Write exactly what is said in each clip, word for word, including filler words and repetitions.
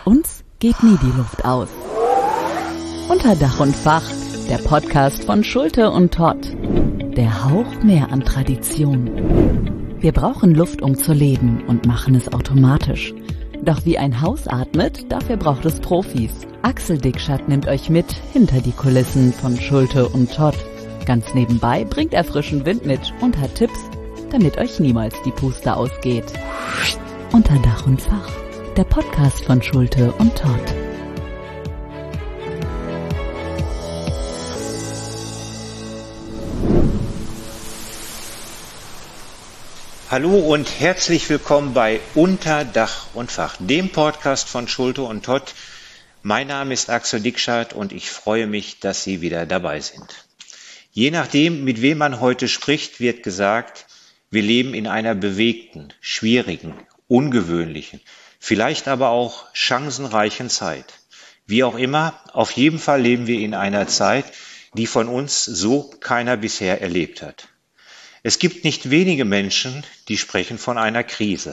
uns geht nie die Luft aus. Unter Dach und Fach, der Podcast von Schulte und Todd. Der Hauch mehr an Tradition. Wir brauchen Luft, um zu leben und machen es automatisch. Doch wie ein Haus atmet, dafür braucht es Profis. Axel Dickschat nimmt euch mit hinter die Kulissen von Schulte und Todd. Ganz nebenbei bringt er frischen Wind mit und hat Tipps, damit euch niemals die Puste ausgeht. Unter Dach und Fach, der Podcast von Schulte und Todd. Hallo und herzlich willkommen bei Unter Dach und Fach, dem Podcast von Schulte und Todd. Mein Name ist Axel Dickschat und ich freue mich, dass Sie wieder dabei sind. Je nachdem, mit wem man heute spricht, wird gesagt, wir leben in einer bewegten, schwierigen, ungewöhnlichen, vielleicht aber auch chancenreichen Zeit. Wie auch immer, auf jeden Fall leben wir in einer Zeit, die von uns so keiner bisher erlebt hat. Es gibt nicht wenige Menschen, die sprechen von einer Krise.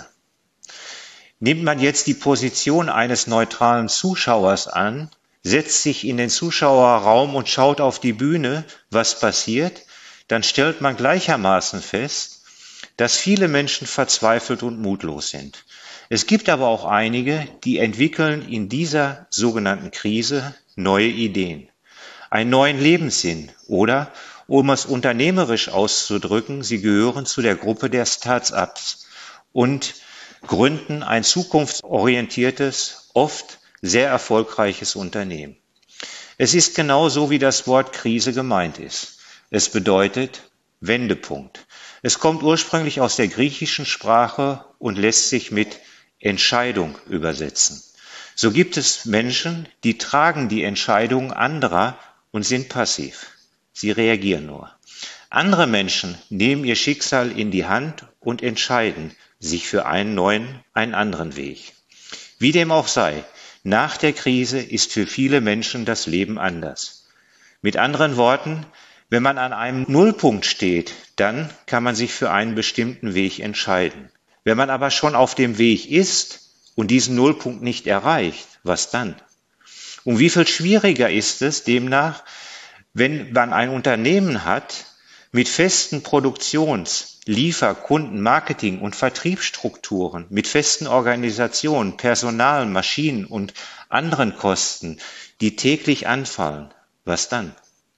Nimmt man jetzt die Position eines neutralen Zuschauers an, setzt sich in den Zuschauerraum und schaut auf die Bühne, was passiert, dann stellt man gleichermaßen fest, dass viele Menschen verzweifelt und mutlos sind. Es gibt aber auch einige, die entwickeln in dieser sogenannten Krise neue Ideen, einen neuen Lebenssinn oder, um es unternehmerisch auszudrücken, sie gehören zu der Gruppe der Start-ups und gründen ein zukunftsorientiertes, oft sehr erfolgreiches Unternehmen. Es ist genau so, wie das Wort Krise gemeint ist. Es bedeutet Wendepunkt. Es kommt ursprünglich aus der griechischen Sprache und lässt sich mit Entscheidung übersetzen. So gibt es Menschen, die tragen die Entscheidungen anderer und sind passiv. Sie reagieren nur. Andere Menschen nehmen ihr Schicksal in die Hand und entscheiden sich für einen neuen, einen anderen Weg. Wie dem auch sei, nach der Krise ist für viele Menschen das Leben anders. Mit anderen Worten, wenn man an einem Nullpunkt steht, dann kann man sich für einen bestimmten Weg entscheiden. Wenn man aber schon auf dem Weg ist und diesen Nullpunkt nicht erreicht, was dann? Und wie viel schwieriger ist es demnach, wenn man ein Unternehmen hat mit festen Produktions-, Liefer-, Kunden-, Marketing- und Vertriebsstrukturen, mit festen Organisationen, Personal, Maschinen und anderen Kosten, die täglich anfallen. Was dann?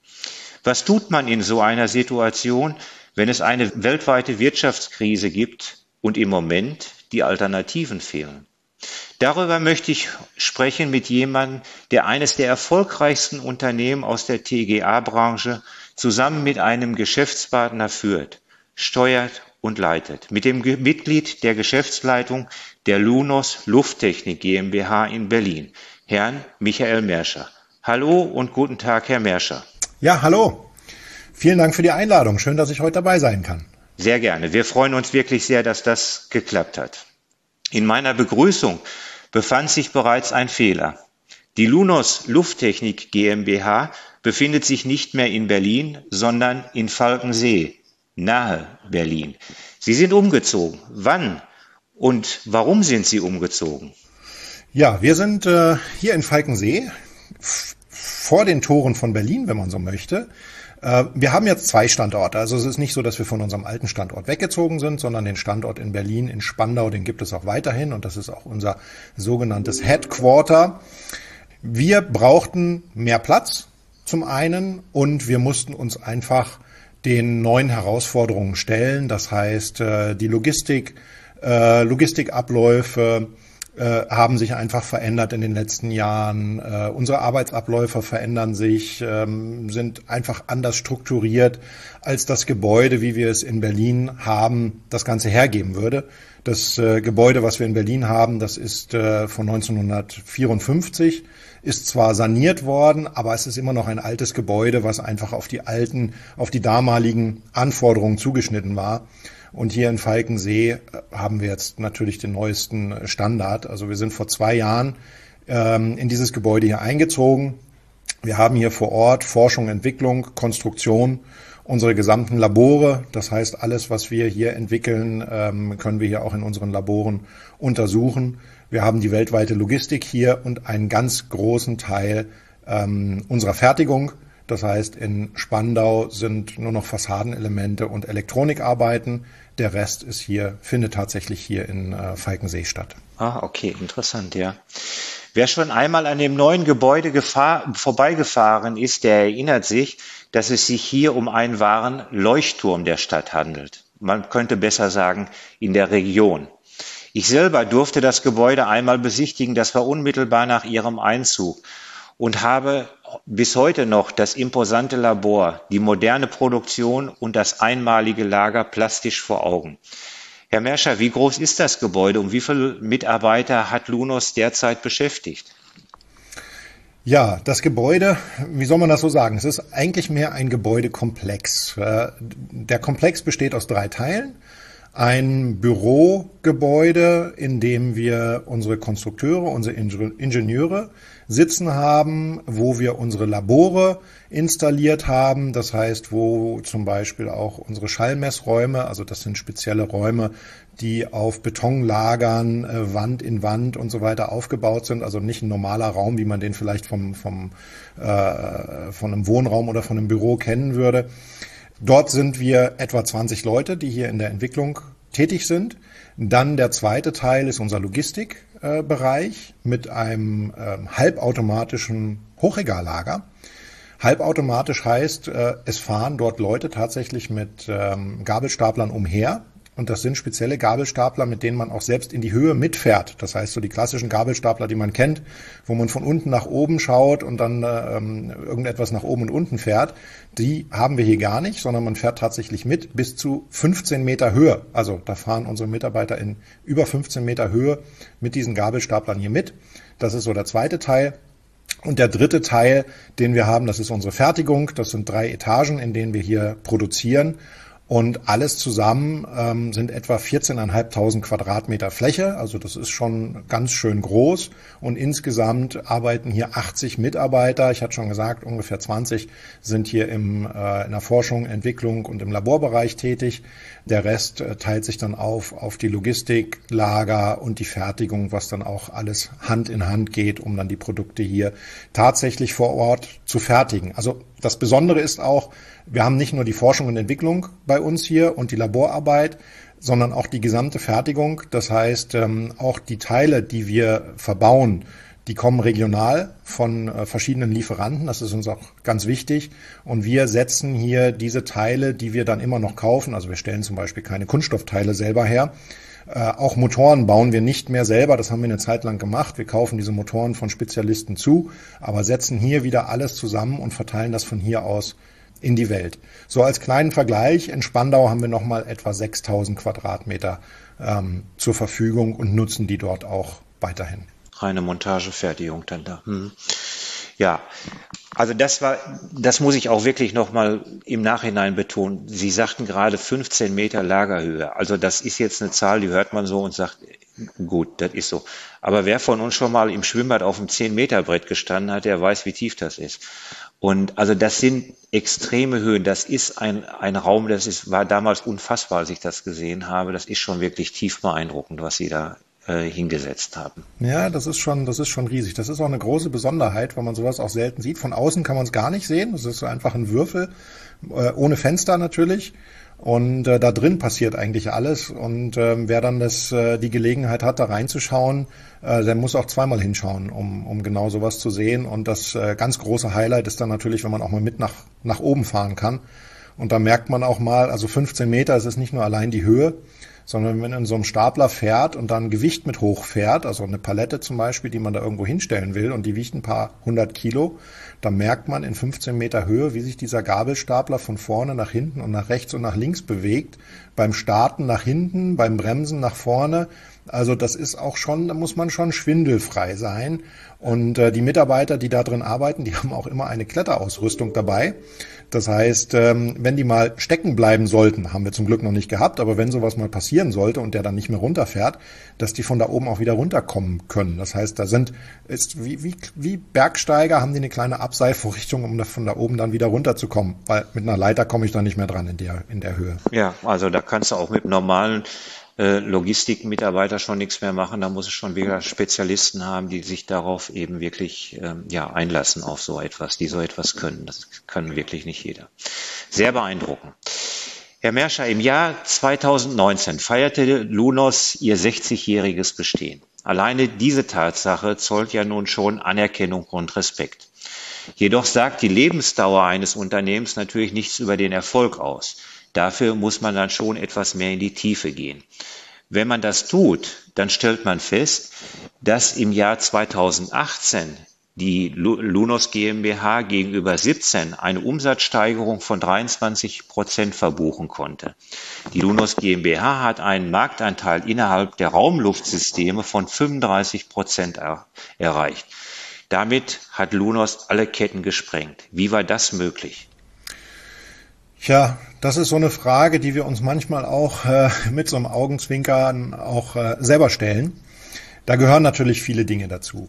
Was tut man in so einer Situation, wenn es eine weltweite Wirtschaftskrise gibt und im Moment die Alternativen fehlen? Darüber möchte ich sprechen mit jemandem, der eines der erfolgreichsten Unternehmen aus der T G A-Branche zusammen mit einem Geschäftspartner führt, steuert und leitet. Mit dem Mitglied der Geschäftsleitung der Lunos Lufttechnik GmbH in Berlin, Herrn Michael Merscher. Hallo und guten Tag, Herr Merscher. Ja, hallo. Vielen Dank für die Einladung. Schön, dass ich heute dabei sein kann. Sehr gerne. Wir freuen uns wirklich sehr, dass das geklappt hat. In meiner Begrüßung befand sich bereits ein Fehler. Die Lunos Lufttechnik GmbH befindet sich nicht mehr in Berlin, sondern in Falkensee, nahe Berlin. Sie sind umgezogen. Wann und warum sind Sie umgezogen? Ja, wir sind äh, hier in Falkensee, f- vor den Toren von Berlin, wenn man so möchte. Äh, wir haben jetzt zwei Standorte. Also es ist nicht so, dass wir von unserem alten Standort weggezogen sind, sondern den Standort in Berlin, in Spandau, den gibt es auch weiterhin. Und das ist auch unser sogenanntes Headquarter. Wir brauchten mehr Platz zum einen und wir mussten uns einfach den neuen Herausforderungen stellen. Das heißt, die Logistik, Logistikabläufe haben sich einfach verändert in den letzten Jahren. Unsere Arbeitsabläufe verändern sich, sind einfach anders strukturiert, als das Gebäude, wie wir es in Berlin haben, das Ganze hergeben würde. Das Gebäude, was wir in Berlin haben, das ist von neunzehnhundertvierundfünfzig. Ist zwar saniert worden, aber es ist immer noch ein altes Gebäude, was einfach auf die alten, auf die damaligen Anforderungen zugeschnitten war. Und hier in Falkensee haben wir jetzt natürlich den neuesten Standard. Also wir sind vor zwei Jahren ähm, in dieses Gebäude hier eingezogen. Wir haben hier vor Ort Forschung, Entwicklung, Konstruktion, unsere gesamten Labore. Das heißt, alles, was wir hier entwickeln, ähm, können wir hier auch in unseren Laboren untersuchen. Wir haben die weltweite Logistik hier und einen ganz großen Teil ähm, unserer Fertigung. Das heißt, in Spandau sind nur noch Fassadenelemente und Elektronikarbeiten. Der Rest ist hier, findet tatsächlich hier in äh, Falkensee statt. Ah, okay, interessant, ja. Wer schon einmal an dem neuen Gebäude gefahr, vorbeigefahren ist, der erinnert sich, dass es sich hier um einen wahren Leuchtturm der Stadt handelt. Man könnte besser sagen, in der Region. Ich selber durfte das Gebäude einmal besichtigen, das war unmittelbar nach ihrem Einzug, und habe bis heute noch das imposante Labor, die moderne Produktion und das einmalige Lager plastisch vor Augen. Herr Merscher, wie groß ist das Gebäude und wie viele Mitarbeiter hat Lunos derzeit beschäftigt? Ja, das Gebäude, wie soll man das so sagen? Es ist eigentlich mehr ein Gebäudekomplex. Der Komplex besteht aus drei Teilen. Ein Bürogebäude, in dem wir unsere Konstrukteure, unsere Ingenieure sitzen haben, wo wir unsere Labore installiert haben. Das heißt, wo zum Beispiel auch unsere Schallmessräume, also das sind spezielle Räume, die auf Betonlagern, äh, Wand in Wand und so weiter aufgebaut sind. Also nicht ein normaler Raum, wie man den vielleicht vom, vom, äh, von einem Wohnraum oder von einem Büro kennen würde. Dort sind wir etwa zwanzig Leute, die hier in der Entwicklung tätig sind. Dann der zweite Teil ist unser Logistikbereich mit einem äh, halbautomatischen Hochregallager. Halbautomatisch heißt, äh, es fahren dort Leute tatsächlich mit ähm, Gabelstaplern umher. Und das sind spezielle Gabelstapler, mit denen man auch selbst in die Höhe mitfährt. Das heißt, so die klassischen Gabelstapler, die man kennt, wo man von unten nach oben schaut und dann ähm, irgendetwas nach oben und unten fährt, die haben wir hier gar nicht, sondern man fährt tatsächlich mit bis zu fünfzehn Meter Höhe. Also da fahren unsere Mitarbeiter in über fünfzehn Meter Höhe mit diesen Gabelstaplern hier mit. Das ist so der zweite Teil. Und der dritte Teil, den wir haben, das ist unsere Fertigung. Das sind drei Etagen, in denen wir hier produzieren. Und alles zusammen ähm, sind etwa vierzehntausendfünfhundert Quadratmeter Fläche. Also das ist schon ganz schön groß. Und insgesamt arbeiten hier achtzig Mitarbeiter. Ich hatte schon gesagt, ungefähr zwanzig sind hier im, äh, in der Forschung, Entwicklung und im Laborbereich tätig. Der Rest äh, teilt sich dann auf auf die Logistik, Lager und die Fertigung, was dann auch alles Hand in Hand geht, um dann die Produkte hier tatsächlich vor Ort zu fertigen. Also das Besondere ist auch, wir haben nicht nur die Forschung und Entwicklung bei uns hier und die Laborarbeit, sondern auch die gesamte Fertigung. Das heißt, auch die Teile, die wir verbauen, die kommen regional von verschiedenen Lieferanten. Das ist uns auch ganz wichtig. Und wir setzen hier diese Teile, die wir dann immer noch kaufen. Also wir stellen zum Beispiel keine Kunststoffteile selber her. Äh, auch Motoren bauen wir nicht mehr selber, das haben wir eine Zeit lang gemacht. Wir kaufen diese Motoren von Spezialisten zu, aber setzen hier wieder alles zusammen und verteilen das von hier aus in die Welt. So als kleinen Vergleich, in Spandau haben wir nochmal etwa sechstausend Quadratmeter ähm, zur Verfügung und nutzen die dort auch weiterhin. Reine Montagefertigung dann da. Hm. Ja, also das war, das muss ich auch wirklich nochmal im Nachhinein betonen. Sie sagten gerade fünfzehn Meter Lagerhöhe. Also das ist jetzt eine Zahl, die hört man so und sagt, gut, das ist so. Aber wer von uns schon mal im Schwimmbad auf einem zehn Meter Brett gestanden hat, der weiß, wie tief das ist. Und also das sind extreme Höhen. Das ist ein, ein Raum, das ist, war damals unfassbar, als ich das gesehen habe. Das ist schon wirklich tief beeindruckend, was Sie da hingesetzt haben. Ja, das ist schon, das ist schon riesig. Das ist auch eine große Besonderheit, weil man sowas auch selten sieht. Von außen kann man es gar nicht sehen. Das ist so einfach ein Würfel, äh, ohne Fenster natürlich. Und äh, da drin passiert eigentlich alles. Und äh, wer dann das, äh, die Gelegenheit hat, da reinzuschauen, äh, der muss auch zweimal hinschauen, um, um genau sowas zu sehen. Und das äh, ganz große Highlight ist dann natürlich, wenn man auch mal mit nach, nach oben fahren kann. Und da merkt man auch mal, also fünfzehn Meter, es ist nicht nur allein die Höhe, sondern wenn man in so einem Stapler fährt und dann Gewicht mit hochfährt, also eine Palette zum Beispiel, die man da irgendwo hinstellen will und die wiegt ein paar hundert Kilo, dann merkt man in fünfzehn Meter Höhe, wie sich dieser Gabelstapler von vorne nach hinten und nach rechts und nach links bewegt, beim Starten nach hinten, beim Bremsen nach vorne. Also das ist auch schon, da muss man schon schwindelfrei sein. Und äh, die Mitarbeiter, die da drin arbeiten, die haben auch immer eine Kletterausrüstung dabei. Das heißt, ähm, wenn die mal stecken bleiben sollten, haben wir zum Glück noch nicht gehabt, aber wenn sowas mal passieren sollte und der dann nicht mehr runterfährt, dass die von da oben auch wieder runterkommen können. Das heißt, da sind, ist wie, wie, wie Bergsteiger haben die eine kleine Abseilvorrichtung, um da von da oben dann wieder runterzukommen, weil mit einer Leiter komme ich da nicht mehr dran in der, in der Höhe. Ja, also da kannst du auch mit normalen Logistikmitarbeiter schon nichts mehr machen, da muss es schon wieder Spezialisten haben, die sich darauf eben wirklich ähm, ja, einlassen auf so etwas, die so etwas können. Das kann wirklich nicht jeder. Sehr beeindruckend. Herr Merscher, im Jahr zweitausendneunzehn feierte Lunos ihr sechzigjähriges Bestehen. Alleine diese Tatsache zollt ja nun schon Anerkennung und Respekt. Jedoch sagt die Lebensdauer eines Unternehmens natürlich nichts über den Erfolg aus. Dafür muss man dann schon etwas mehr in die Tiefe gehen. Wenn man das tut, dann stellt man fest, dass im Jahr zweitausendachtzehn die Lunos GmbH gegenüber siebzehn eine Umsatzsteigerung von dreiundzwanzig Prozent verbuchen konnte. Die Lunos GmbH hat einen Marktanteil innerhalb der Raumluftsysteme von fünfunddreißig Prozent er- erreicht. Damit hat Lunos alle Ketten gesprengt. Wie war das möglich? Tja, das ist so eine Frage, die wir uns manchmal auch äh, mit so einem Augenzwinkern auch äh, selber stellen. Da gehören natürlich viele Dinge dazu.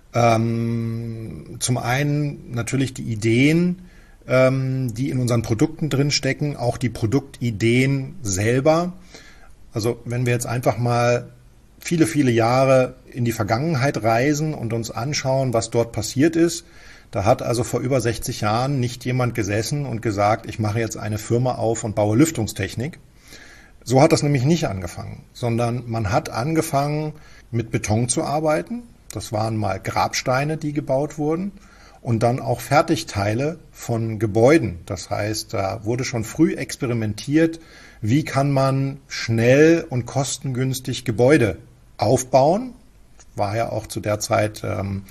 Ähm, zum einen natürlich die Ideen, ähm, die in unseren Produkten drinstecken, auch die Produktideen selber. Also wenn wir jetzt einfach mal viele, viele Jahre in die Vergangenheit reisen und uns anschauen, was dort passiert ist, da hat also vor über sechzig Jahren nicht jemand gesessen und gesagt, ich mache jetzt eine Firma auf und baue Lüftungstechnik. So hat das nämlich nicht angefangen, sondern man hat angefangen, mit Beton zu arbeiten. Das waren mal Grabsteine, die gebaut wurden, und dann auch Fertigteile von Gebäuden. Das heißt, da wurde schon früh experimentiert, wie kann man schnell und kostengünstig Gebäude aufbauen. War ja auch zu der Zeit ähm,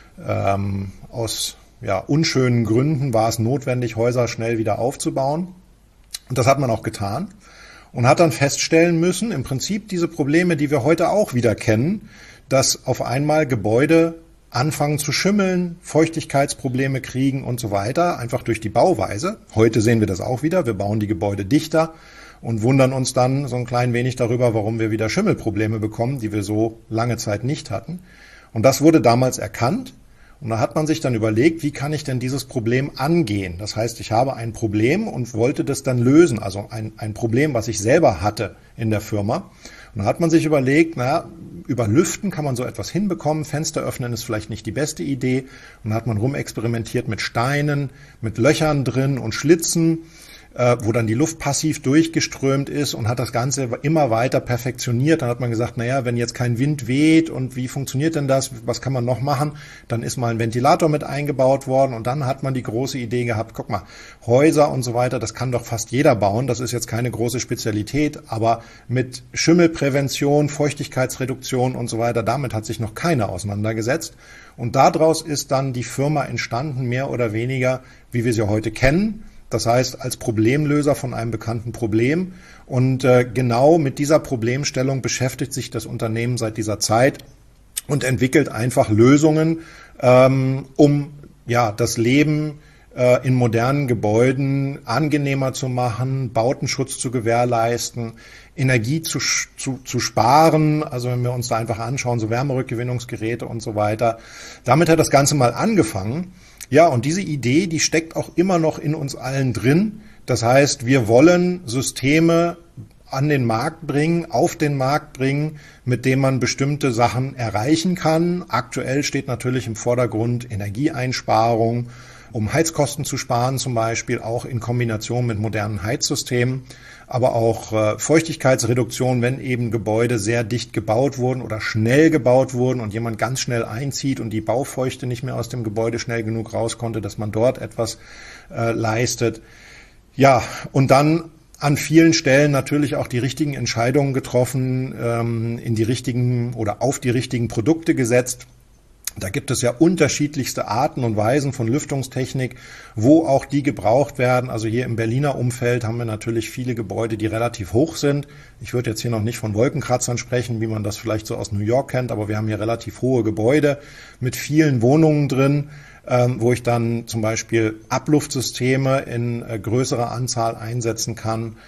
ähm, aus ja, unschönen Gründen war es notwendig, Häuser schnell wieder aufzubauen. Und das hat man auch getan und hat dann feststellen müssen, im Prinzip diese Probleme, die wir heute auch wieder kennen, dass auf einmal Gebäude anfangen zu schimmeln, Feuchtigkeitsprobleme kriegen und so weiter, einfach durch die Bauweise. Heute sehen wir das auch wieder. Wir bauen die Gebäude dichter und wundern uns dann so ein klein wenig darüber, warum wir wieder Schimmelprobleme bekommen, die wir so lange Zeit nicht hatten. Und das wurde damals erkannt. Und da hat man sich dann überlegt, wie kann ich denn dieses Problem angehen? Das heißt, ich habe ein Problem und wollte das dann lösen, also ein, ein Problem, was ich selber hatte in der Firma. Und da hat man sich überlegt, na, über Lüften kann man so etwas hinbekommen, Fenster öffnen ist vielleicht nicht die beste Idee. Und da hat man rumexperimentiert mit Steinen, mit Löchern drin und Schlitzen, wo dann die Luft passiv durchgeströmt ist, und hat das Ganze immer weiter perfektioniert. Dann hat man gesagt, naja, wenn jetzt kein Wind weht und wie funktioniert denn das, was kann man noch machen? Dann ist mal ein Ventilator mit eingebaut worden, und dann hat man die große Idee gehabt, guck mal, Häuser und so weiter, das kann doch fast jeder bauen, das ist jetzt keine große Spezialität, aber mit Schimmelprävention, Feuchtigkeitsreduktion und so weiter, damit hat sich noch keiner auseinandergesetzt. Und daraus ist dann die Firma entstanden, mehr oder weniger, wie wir sie heute kennen. Das heißt, als Problemlöser von einem bekannten Problem. Und äh, genau mit dieser Problemstellung beschäftigt sich das Unternehmen seit dieser Zeit und entwickelt einfach Lösungen, ähm, um ja das Leben äh, in modernen Gebäuden angenehmer zu machen, Bautenschutz zu gewährleisten, Energie zu, zu, zu sparen. Also wenn wir uns da einfach anschauen, so Wärmerückgewinnungsgeräte und so weiter. Damit hat das Ganze mal angefangen. Ja, und diese Idee, die steckt auch immer noch in uns allen drin. Das heißt, wir wollen Systeme an den Markt bringen, auf den Markt bringen, mit denen man bestimmte Sachen erreichen kann. Aktuell steht natürlich im Vordergrund Energieeinsparung, um Heizkosten zu sparen zum Beispiel, auch in Kombination mit modernen Heizsystemen, aber auch äh, Feuchtigkeitsreduktion, wenn eben Gebäude sehr dicht gebaut wurden oder schnell gebaut wurden und jemand ganz schnell einzieht und die Baufeuchte nicht mehr aus dem Gebäude schnell genug raus konnte, dass man dort etwas äh, leistet. Ja, und dann an vielen Stellen natürlich auch die richtigen Entscheidungen getroffen, ähm, in die richtigen oder auf die richtigen Produkte gesetzt. Da gibt es ja unterschiedlichste Arten und Weisen von Lüftungstechnik, wo auch die gebraucht werden. Also hier im Berliner Umfeld haben wir natürlich viele Gebäude, die relativ hoch sind. Ich würde jetzt hier noch nicht von Wolkenkratzern sprechen, wie man das vielleicht so aus New York kennt, aber wir haben hier relativ hohe Gebäude mit vielen Wohnungen drin, wo ich dann zum Beispiel Abluftsysteme in größerer Anzahl einsetzen kann.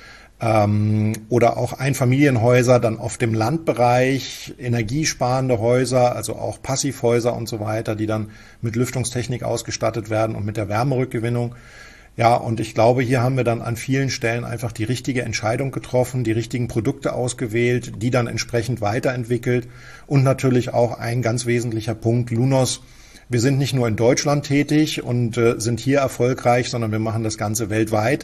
Ähm, oder auch Einfamilienhäuser dann auf dem Landbereich, energiesparende Häuser, also auch Passivhäuser und so weiter, die dann mit Lüftungstechnik ausgestattet werden und mit der Wärmerückgewinnung. Ja, und ich glaube, hier haben wir dann an vielen Stellen einfach die richtige Entscheidung getroffen, die richtigen Produkte ausgewählt, die dann entsprechend weiterentwickelt und natürlich auch ein ganz wesentlicher Punkt, Lunos. Wir sind nicht nur in Deutschland tätig und äh, sind hier erfolgreich, sondern wir machen das Ganze weltweit.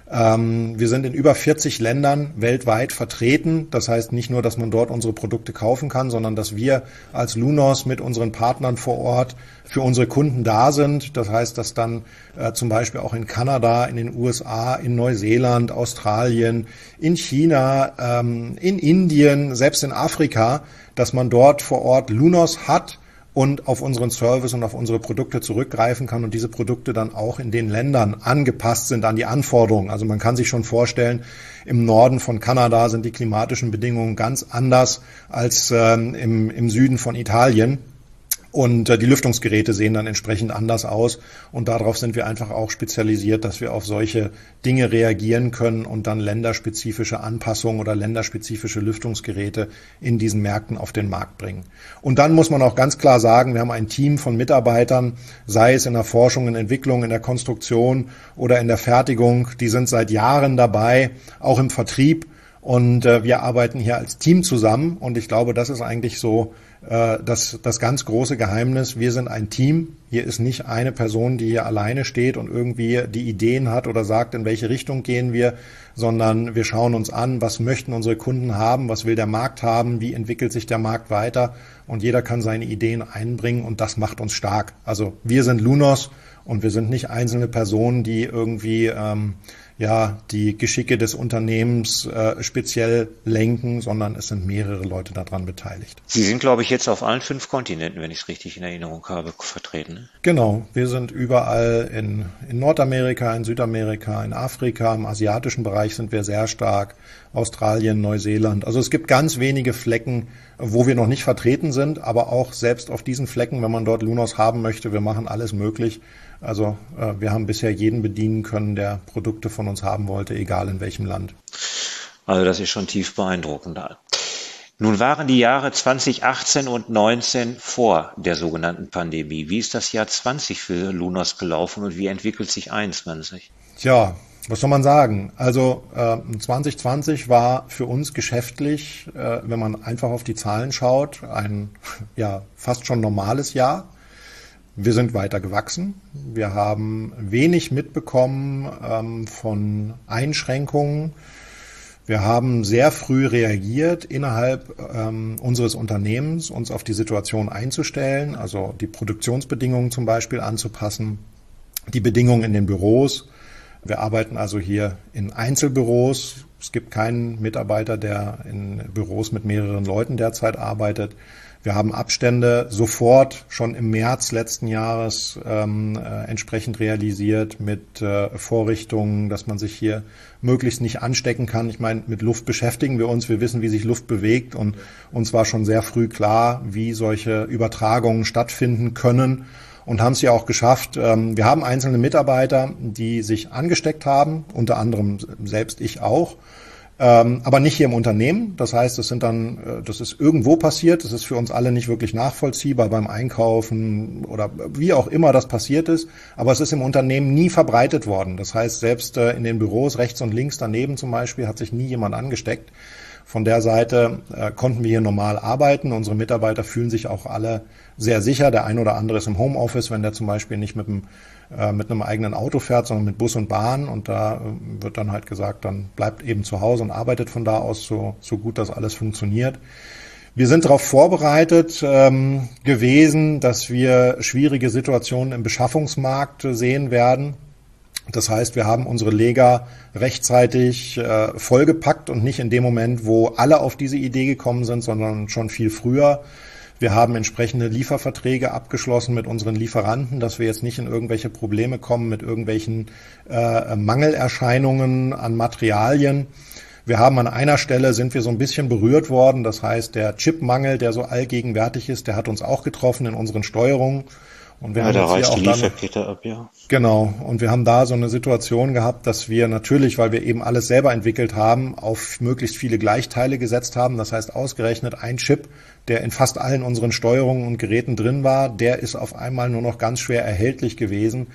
Ähm, wir sind in über vierzig Ländern weltweit vertreten. Das heißt nicht nur, dass man dort unsere Produkte kaufen kann, sondern dass wir als Lunos mit unseren Partnern vor Ort für unsere Kunden da sind. Das heißt, dass dann äh, zum Beispiel auch in Kanada, in den U S A, in Neuseeland, Australien, in China, ähm, in Indien, selbst in Afrika, dass man dort vor Ort Lunos hat und auf unseren Service und auf unsere Produkte zurückgreifen kann und diese Produkte dann auch in den Ländern angepasst sind an die Anforderungen. Also man kann sich schon vorstellen, im Norden von Kanada sind die klimatischen Bedingungen ganz anders als ähm, im, im Süden von Italien. Und äh, die Lüftungsgeräte sehen dann entsprechend anders aus. Und darauf sind wir einfach auch spezialisiert, dass wir auf solche Dinge reagieren können und dann länderspezifische Anpassungen oder länderspezifische Lüftungsgeräte in diesen Märkten auf den Markt bringen. Und dann muss man auch ganz klar sagen, wir haben ein Team von Mitarbeitern, sei es in der Forschung, in der Entwicklung, in der Konstruktion oder in der Fertigung. Die sind seit Jahren dabei, auch im Vertrieb. Und äh, wir arbeiten hier als Team zusammen. Und ich glaube, das ist eigentlich so Das, das ganz große Geheimnis. Wir sind ein Team. Hier ist nicht eine Person, die hier alleine steht und irgendwie die Ideen hat oder sagt, in welche Richtung gehen wir, sondern wir schauen uns an, was möchten unsere Kunden haben, was will der Markt haben, wie entwickelt sich der Markt weiter und jeder kann seine Ideen einbringen und das macht uns stark. Also wir sind Lunos und wir sind nicht einzelne Personen, die irgendwie ähm, ja die Geschicke des Unternehmens äh, speziell lenken, sondern es sind mehrere Leute daran beteiligt. Sie sind, glaube ich, jetzt auf allen fünf Kontinenten, wenn ich es richtig in Erinnerung habe, vertreten. Ne? Genau, wir sind überall in, in Nordamerika, in Südamerika, in Afrika, im asiatischen Bereich sind wir sehr stark, Australien, Neuseeland. Also es gibt ganz wenige Flecken, wo wir noch nicht vertreten sind, aber auch selbst auf diesen Flecken, wenn man dort Lunos haben möchte, wir machen alles möglich. Also äh, wir haben bisher jeden bedienen können, der Produkte von uns haben wollte, egal in welchem Land. Also das ist schon tief beeindruckend. Nun waren die Jahre zwanzig achtzehn und neunzehn vor der sogenannten Pandemie. Wie ist das Jahr zwanzig für Lunos gelaufen und wie entwickelt sich einundzwanzig? Tja, was soll man sagen? Also äh, zwanzig zwanzig war für uns geschäftlich, äh, wenn man einfach auf die Zahlen schaut, ein ja fast schon normales Jahr. Wir sind weiter gewachsen. Wir haben wenig mitbekommen ähm, von Einschränkungen. Wir haben sehr früh reagiert, innerhalb ähm, unseres Unternehmens uns auf die Situation einzustellen, also die Produktionsbedingungen zum Beispiel anzupassen, die Bedingungen in den Büros. Wir arbeiten also hier in Einzelbüros. Es gibt keinen Mitarbeiter, der in Büros mit mehreren Leuten derzeit arbeitet. Wir haben Abstände sofort schon im März letzten Jahres ähm, äh, entsprechend realisiert mit äh, Vorrichtungen, dass man sich hier möglichst nicht anstecken kann. Ich meine, mit Luft beschäftigen wir uns. Wir wissen, wie sich Luft bewegt und uns war schon sehr früh klar, wie solche Übertragungen stattfinden können und haben es ja auch geschafft. Ähm, wir haben einzelne Mitarbeiter, die sich angesteckt haben, unter anderem selbst ich auch. Ähm, aber nicht hier im Unternehmen. Das heißt, das sind dann, äh, das ist irgendwo passiert. Das ist für uns alle nicht wirklich nachvollziehbar beim Einkaufen oder wie auch immer das passiert ist. Aber es ist im Unternehmen nie verbreitet worden. Das heißt, selbst äh, in den Büros rechts und links daneben zum Beispiel hat sich nie jemand angesteckt. Von der Seite äh, konnten wir hier normal arbeiten. Unsere Mitarbeiter fühlen sich auch alle sehr sicher. Der ein oder andere ist im Homeoffice, wenn der zum Beispiel nicht mit einem, äh, mit einem eigenen Auto fährt, sondern mit Bus und Bahn. Und da äh, wird dann halt gesagt, dann bleibt eben zu Hause und arbeitet von da aus so, so gut, dass alles funktioniert. Wir sind darauf vorbereitet ähm, gewesen, dass wir schwierige Situationen im Beschaffungsmarkt äh, sehen werden. Das heißt, wir haben unsere Lega rechtzeitig äh, vollgepackt und nicht in dem Moment, wo alle auf diese Idee gekommen sind, sondern schon viel früher. Wir haben entsprechende Lieferverträge abgeschlossen mit unseren Lieferanten, dass wir jetzt nicht in irgendwelche Probleme kommen mit irgendwelchen äh, Mangelerscheinungen an Materialien. Wir haben an einer Stelle, sind wir so ein bisschen berührt worden. Das heißt, der Chipmangel, der so allgegenwärtig ist, der hat uns auch getroffen in unseren Steuerungen. Und wir ja, haben da jetzt hier reißt auch die dann, Lieferkette ab, ja. Genau. Und wir haben da so eine Situation gehabt, dass wir natürlich, weil wir eben alles selber entwickelt haben, auf möglichst viele Gleichteile gesetzt haben. Das heißt, ausgerechnet ein Chip, der in fast allen unseren Steuerungen und Geräten drin war, der ist auf einmal nur noch ganz schwer erhältlich gewesen.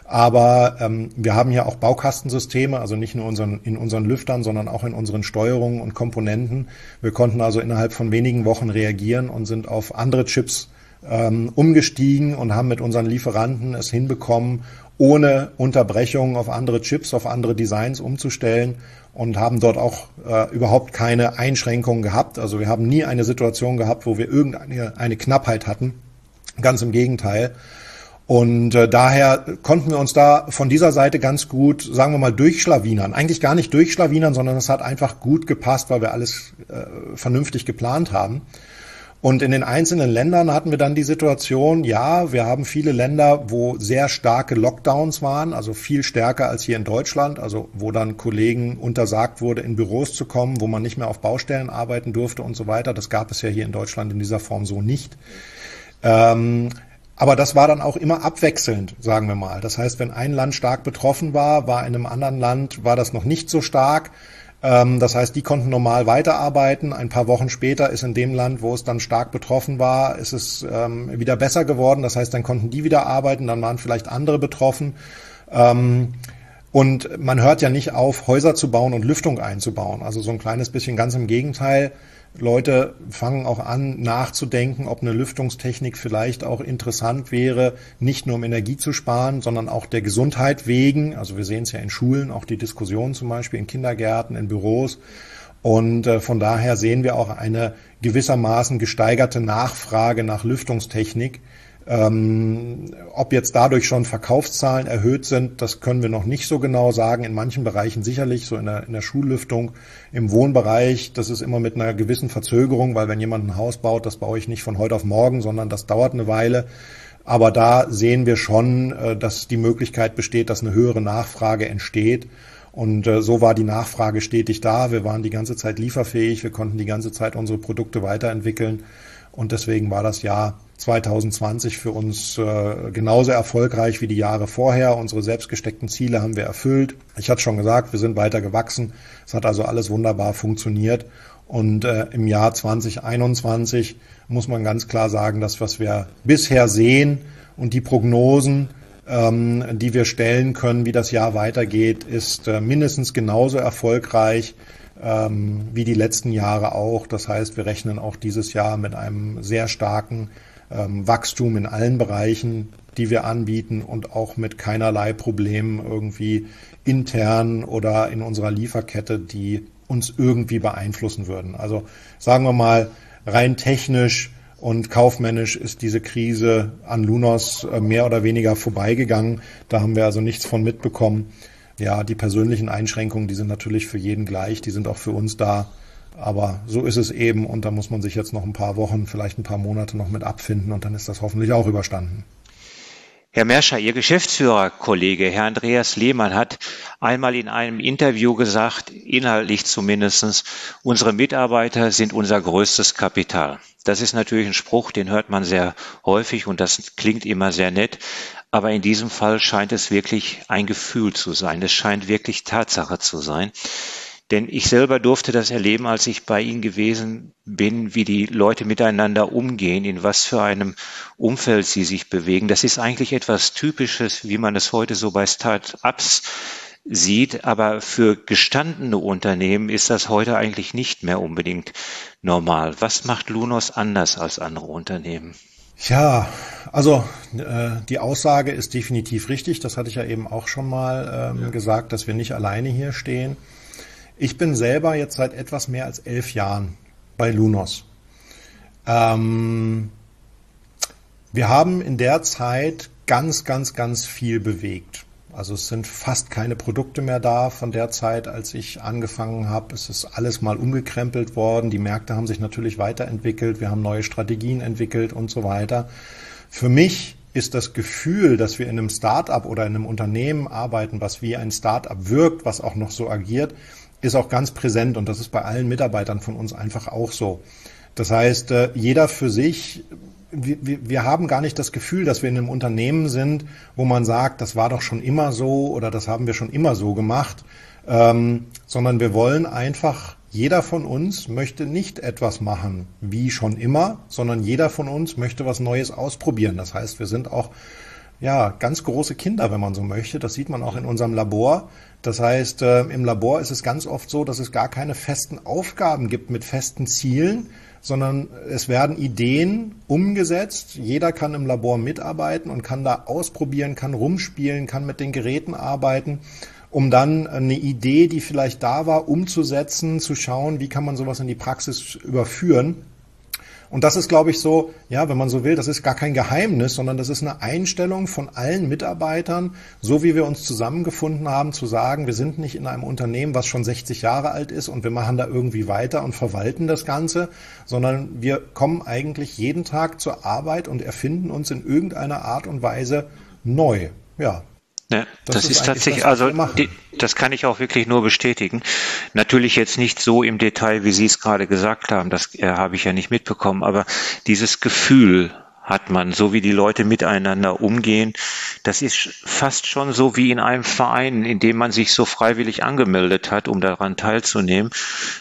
Aber ähm, wir haben hier auch Baukastensysteme, also nicht nur unseren, in unseren Lüftern, sondern auch in unseren Steuerungen und Komponenten. Wir konnten also innerhalb von wenigen Wochen reagieren und sind auf andere Chips ähm, umgestiegen und haben mit unseren Lieferanten es hinbekommen, ohne Unterbrechung auf andere Chips, auf andere Designs umzustellen und haben dort auch äh, überhaupt keine Einschränkungen gehabt. Also wir haben nie eine Situation gehabt, wo wir irgendeine eine Knappheit hatten. Ganz im Gegenteil. Und äh, daher konnten wir uns da von dieser Seite ganz gut, sagen wir mal, durchschlawinern. Eigentlich gar nicht durchschlawinern, sondern es hat einfach gut gepasst, weil wir alles äh, vernünftig geplant haben. Und in den einzelnen Ländern hatten wir dann die Situation, ja, wir haben viele Länder, wo sehr starke Lockdowns waren, also viel stärker als hier in Deutschland, also wo dann Kollegen untersagt wurde, in Büros zu kommen, wo man nicht mehr auf Baustellen arbeiten durfte und so weiter. Das gab es ja hier in Deutschland in dieser Form so nicht. Ähm, aber das war dann auch immer abwechselnd, sagen wir mal. Das heißt, wenn ein Land stark betroffen war, war in einem anderen Land, war das noch nicht so stark. Das heißt, die konnten normal weiterarbeiten. Ein paar Wochen später ist in dem Land, wo es dann stark betroffen war, ist es ähm, wieder besser geworden. Das heißt, dann konnten die wieder arbeiten, dann waren vielleicht andere betroffen. Ähm, und man hört ja nicht auf, Häuser zu bauen und Lüftung einzubauen. Also so ein kleines bisschen, ganz im Gegenteil. Leute fangen auch an, nachzudenken, ob eine Lüftungstechnik vielleicht auch interessant wäre, nicht nur um Energie zu sparen, sondern auch der Gesundheit wegen. Also wir sehen es ja in Schulen, auch die Diskussion zum Beispiel in Kindergärten, in Büros. Und äh, von daher sehen wir auch eine gewissermaßen gesteigerte Nachfrage nach Lüftungstechnik. Ähm, ob jetzt dadurch schon Verkaufszahlen erhöht sind, das können wir noch nicht so genau sagen. In manchen Bereichen sicherlich, so in der, in der Schullüftung, im Wohnbereich, das ist immer mit einer gewissen Verzögerung, weil wenn jemand ein Haus baut, das baue ich nicht von heute auf morgen, sondern das dauert eine Weile. Aber da sehen wir schon, dass die Möglichkeit besteht, dass eine höhere Nachfrage entsteht. Und äh, so war die Nachfrage stetig da. Wir waren die ganze Zeit lieferfähig, wir konnten die ganze Zeit unsere Produkte weiterentwickeln. Und deswegen war das Jahr zwanzig zwanzig für uns äh, genauso erfolgreich wie die Jahre vorher. Unsere selbstgesteckten Ziele haben wir erfüllt. Ich hatte schon gesagt, wir sind weiter gewachsen. Es hat also alles wunderbar funktioniert. Und äh, im Jahr zwanzig einundzwanzig muss man ganz klar sagen, das, was wir bisher sehen und die Prognosen, ähm, die wir stellen können, wie das Jahr weitergeht, ist äh, mindestens genauso erfolgreich ähm, wie die letzten Jahre auch. Das heißt, wir rechnen auch dieses Jahr mit einem sehr starken ähm, Wachstum in allen Bereichen, die wir anbieten und auch mit keinerlei Problemen irgendwie intern oder in unserer Lieferkette, die uns irgendwie beeinflussen würden. Also sagen wir mal, rein technisch und kaufmännisch ist diese Krise an Lunos mehr oder weniger vorbeigegangen. Da haben wir also nichts von mitbekommen. Ja, die persönlichen Einschränkungen, die sind natürlich für jeden gleich, die sind auch für uns da. Aber so ist es eben und da muss man sich jetzt noch ein paar Wochen, vielleicht ein paar Monate noch mit abfinden und dann ist das hoffentlich auch überstanden. Herr Merscher, Ihr Geschäftsführerkollege, Herr Andreas Lehmann, hat einmal in einem Interview gesagt, inhaltlich zumindest, unsere Mitarbeiter sind unser größtes Kapital. Das ist natürlich ein Spruch, den hört man sehr häufig und das klingt immer sehr nett. Aber in diesem Fall scheint es wirklich ein Gefühl zu sein. Es scheint wirklich Tatsache zu sein. Denn ich selber durfte das erleben, als ich bei Ihnen gewesen bin, wie die Leute miteinander umgehen, in was für einem Umfeld sie sich bewegen. Das ist eigentlich etwas Typisches, wie man es heute so bei Start-ups sieht. Aber für gestandene Unternehmen ist das heute eigentlich nicht mehr unbedingt normal. Was macht Lunos anders als andere Unternehmen? Ja, also äh, die Aussage ist definitiv richtig. Das hatte ich ja eben auch schon mal ähm, ja. gesagt, dass wir nicht alleine hier stehen. Ich bin selber jetzt seit etwas mehr als elf Jahren bei Lunos. Ähm, wir haben in der Zeit ganz, ganz, ganz viel bewegt. Also es sind fast keine Produkte mehr da von der Zeit, als ich angefangen habe. Es ist alles mal umgekrempelt worden. Die Märkte haben sich natürlich weiterentwickelt. Wir haben neue Strategien entwickelt und so weiter. Für mich ist das Gefühl, dass wir in einem Start-up oder in einem Unternehmen arbeiten, was wie ein Start-up wirkt, was auch noch so agiert, ist auch ganz präsent und das ist bei allen Mitarbeitern von uns einfach auch so. Das heißt, jeder für sich, wir, wir haben gar nicht das Gefühl, dass wir in einem Unternehmen sind, wo man sagt, das war doch schon immer so oder das haben wir schon immer so gemacht, ähm, sondern wir wollen einfach, jeder von uns möchte nicht etwas machen wie schon immer, sondern jeder von uns möchte was Neues ausprobieren. Das heißt, wir sind auch ja, ganz große Kinder, wenn man so möchte. Das sieht man auch in unserem Labor. Das heißt, äh, im Labor ist es ganz oft so, dass es gar keine festen Aufgaben gibt mit festen Zielen, sondern es werden Ideen umgesetzt. Jeder kann im Labor mitarbeiten und kann da ausprobieren, kann rumspielen, kann mit den Geräten arbeiten, um dann eine Idee, die vielleicht da war, umzusetzen, zu schauen, wie kann man sowas in die Praxis überführen. Und das ist, glaube ich, so, ja, wenn man so will, das ist gar kein Geheimnis, sondern das ist eine Einstellung von allen Mitarbeitern, so wie wir uns zusammengefunden haben, zu sagen, wir sind nicht in einem Unternehmen, was schon sechzig Jahre alt ist und wir machen da irgendwie weiter und verwalten das Ganze, sondern wir kommen eigentlich jeden Tag zur Arbeit und erfinden uns in irgendeiner Art und Weise neu. Ja. Ja, das, das ist, ist tatsächlich, das, also die, das kann ich auch wirklich nur bestätigen. Natürlich jetzt nicht so im Detail, wie Sie es gerade gesagt haben, das äh, habe ich ja nicht mitbekommen, aber dieses Gefühl hat man, so wie die Leute miteinander umgehen, das ist fast schon so wie in einem Verein, in dem man sich so freiwillig angemeldet hat, um daran teilzunehmen.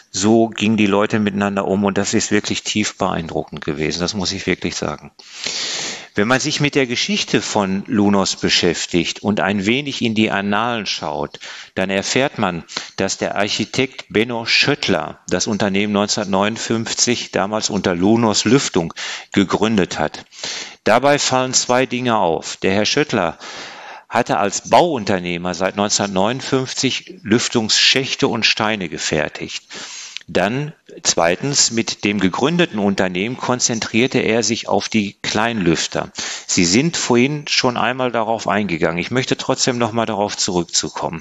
So gingen die Leute miteinander um und das ist wirklich tief beeindruckend gewesen, das muss ich wirklich sagen. Wenn man sich mit der Geschichte von Lunos beschäftigt und ein wenig in die Annalen schaut, dann erfährt man, dass der Architekt Benno Schöttler das Unternehmen neunzehnhundertneunundfünfzig damals unter Lunos Lüftung gegründet hat. Dabei fallen zwei Dinge auf. Der Herr Schöttler hatte als Bauunternehmer seit neunzehnhundertneunundfünfzig Lüftungsschächte und Steine gefertigt. Dann zweitens, mit dem gegründeten Unternehmen konzentrierte er sich auf die Kleinlüfter. Sie sind vorhin schon einmal darauf eingegangen. Ich möchte trotzdem noch mal darauf zurückzukommen.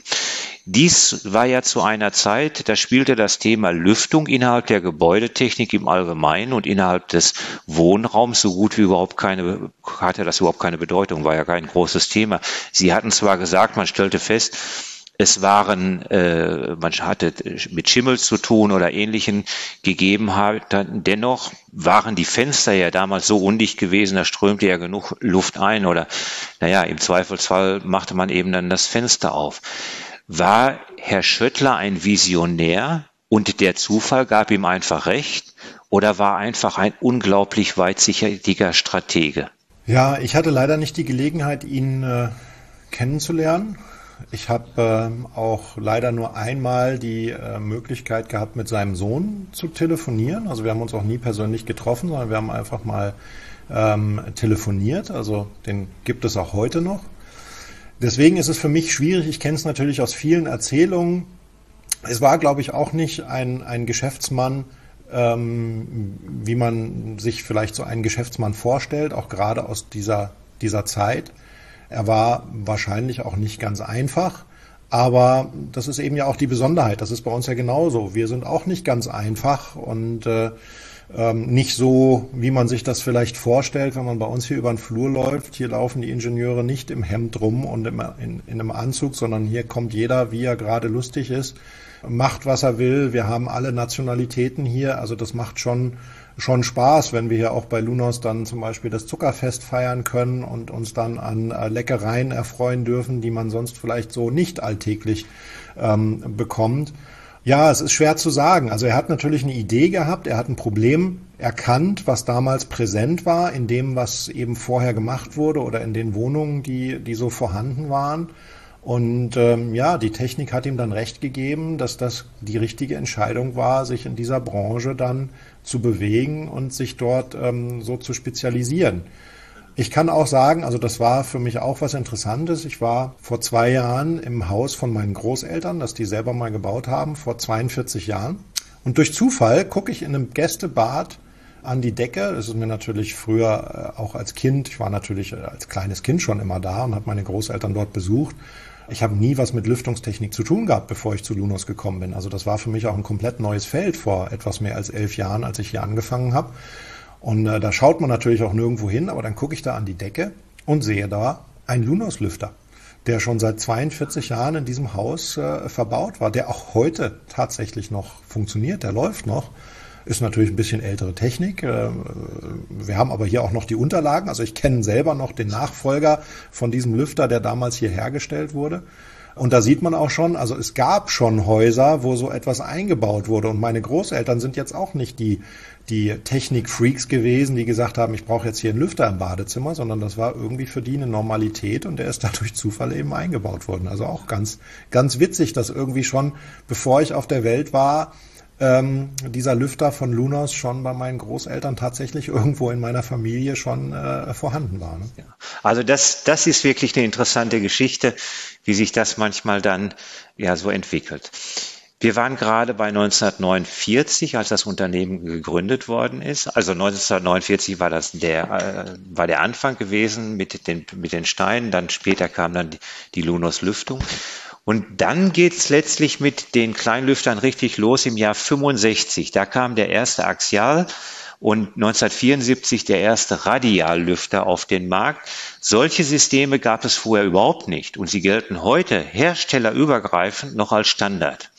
Dies war ja zu einer Zeit, da spielte das Thema Lüftung innerhalb der Gebäudetechnik im Allgemeinen und innerhalb des Wohnraums so gut wie überhaupt keine, hatte das überhaupt keine Bedeutung, war ja kein großes Thema. Sie hatten zwar gesagt, man stellte fest, es waren, äh, man hatte mit Schimmel zu tun oder Ähnlichen Gegebenheiten. Dennoch waren die Fenster ja damals so undicht gewesen, da strömte ja genug Luft ein oder, naja, im Zweifelsfall machte man eben dann das Fenster auf. War Herr Schöttler ein Visionär und der Zufall gab ihm einfach recht oder war einfach ein unglaublich weitsichtiger Stratege? Ja, ich hatte leider nicht die Gelegenheit, ihn äh, kennenzulernen. Ich habe äh, auch leider nur einmal die äh, Möglichkeit gehabt, mit seinem Sohn zu telefonieren. Also wir haben uns auch nie persönlich getroffen, sondern wir haben einfach mal ähm, telefoniert. Also den gibt es auch heute noch. Deswegen ist es für mich schwierig. Ich kenne es natürlich aus vielen Erzählungen. Es war, glaube ich, auch nicht ein, ein Geschäftsmann, ähm, wie man sich vielleicht so einen Geschäftsmann vorstellt, auch gerade aus dieser, dieser Zeit. Er war wahrscheinlich auch nicht ganz einfach, aber das ist eben ja auch die Besonderheit. Das ist bei uns ja genauso. Wir sind auch nicht ganz einfach und äh, ähm, nicht so, wie man sich das vielleicht vorstellt, wenn man bei uns hier über den Flur läuft. Hier laufen die Ingenieure nicht im Hemd rum und im, in, in einem Anzug, sondern hier kommt jeder, wie er gerade lustig ist, macht, was er will. Wir haben alle Nationalitäten hier, also das macht schon schon Spaß, wenn wir hier auch bei Lunos dann zum Beispiel das Zuckerfest feiern können und uns dann an äh, Leckereien erfreuen dürfen, die man sonst vielleicht so nicht alltäglich ähm, bekommt. Ja, es ist schwer zu sagen. Also er hat natürlich eine Idee gehabt, er hat ein Problem erkannt, was damals präsent war in dem, was eben vorher gemacht wurde oder in den Wohnungen, die, die so vorhanden waren. Und ähm, ja, die Technik hat ihm dann recht gegeben, dass das die richtige Entscheidung war, sich in dieser Branche dann zu bewegen und sich dort ähm, so zu spezialisieren. Ich kann auch sagen, also das war für mich auch was Interessantes. Ich war vor zwei Jahren im Haus von meinen Großeltern, das die selber mal gebaut haben, vor zweiundvierzig Jahren. Und durch Zufall gucke ich in einem Gästebad an die Decke. Das ist mir natürlich früher auch als Kind, ich war natürlich als kleines Kind schon immer da und habe meine Großeltern dort besucht. Ich habe nie was mit Lüftungstechnik zu tun gehabt, bevor ich zu Lunos gekommen bin. Also das war für mich auch ein komplett neues Feld vor etwas mehr als elf Jahren, als ich hier angefangen habe. Und äh, da schaut man natürlich auch nirgendwo hin, aber dann gucke ich da an die Decke und sehe da einen Lunos-Lüfter, der schon seit zweiundvierzig Jahren in diesem Haus äh, verbaut war, der auch heute tatsächlich noch funktioniert, der läuft noch. Ist natürlich ein bisschen ältere Technik. Wir haben aber hier auch noch die Unterlagen. Also ich kenne selber noch den Nachfolger von diesem Lüfter, der damals hier hergestellt wurde. Und da sieht man auch schon, also es gab schon Häuser, wo so etwas eingebaut wurde. Und meine Großeltern sind jetzt auch nicht die, die Technik-Freaks gewesen, die gesagt haben, ich brauche jetzt hier einen Lüfter im Badezimmer, sondern das war irgendwie für die eine Normalität und der ist da durch Zufall eben eingebaut worden. Also auch ganz, ganz witzig, dass irgendwie schon, bevor ich auf der Welt war, ähm, dieser Lüfter von Lunos schon bei meinen Großeltern tatsächlich irgendwo in meiner Familie schon äh, vorhanden war. Ne? Ja. Also das, das ist wirklich eine interessante Geschichte, wie sich das manchmal dann ja so entwickelt. Wir waren gerade bei neunzehnhundertneunundvierzig, als das Unternehmen gegründet worden ist. Also neunzehnhundertneunundvierzig war das der, äh, war der Anfang gewesen mit den, mit den Steinen. Dann später kam dann die, die Lunos Lüftung. Und dann geht's letztlich mit den Kleinlüftern richtig los im Jahr fünfundsechzig. Da kam der erste Axial und neunzehnhundertvierundsiebzig der erste Radiallüfter auf den Markt. Solche Systeme gab es vorher überhaupt nicht und sie gelten heute herstellerübergreifend noch als Standard.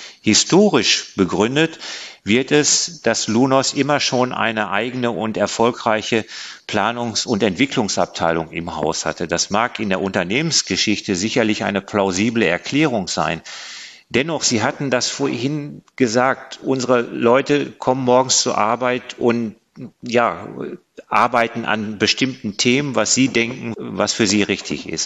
Historisch begründet wird es, dass Lunos immer schon eine eigene und erfolgreiche Planungs- und Entwicklungsabteilung im Haus hatte. Das mag in der Unternehmensgeschichte sicherlich eine plausible Erklärung sein. Dennoch, Sie hatten das vorhin gesagt, unsere Leute kommen morgens zur Arbeit und ja, arbeiten an bestimmten Themen, was sie denken, was für sie richtig ist.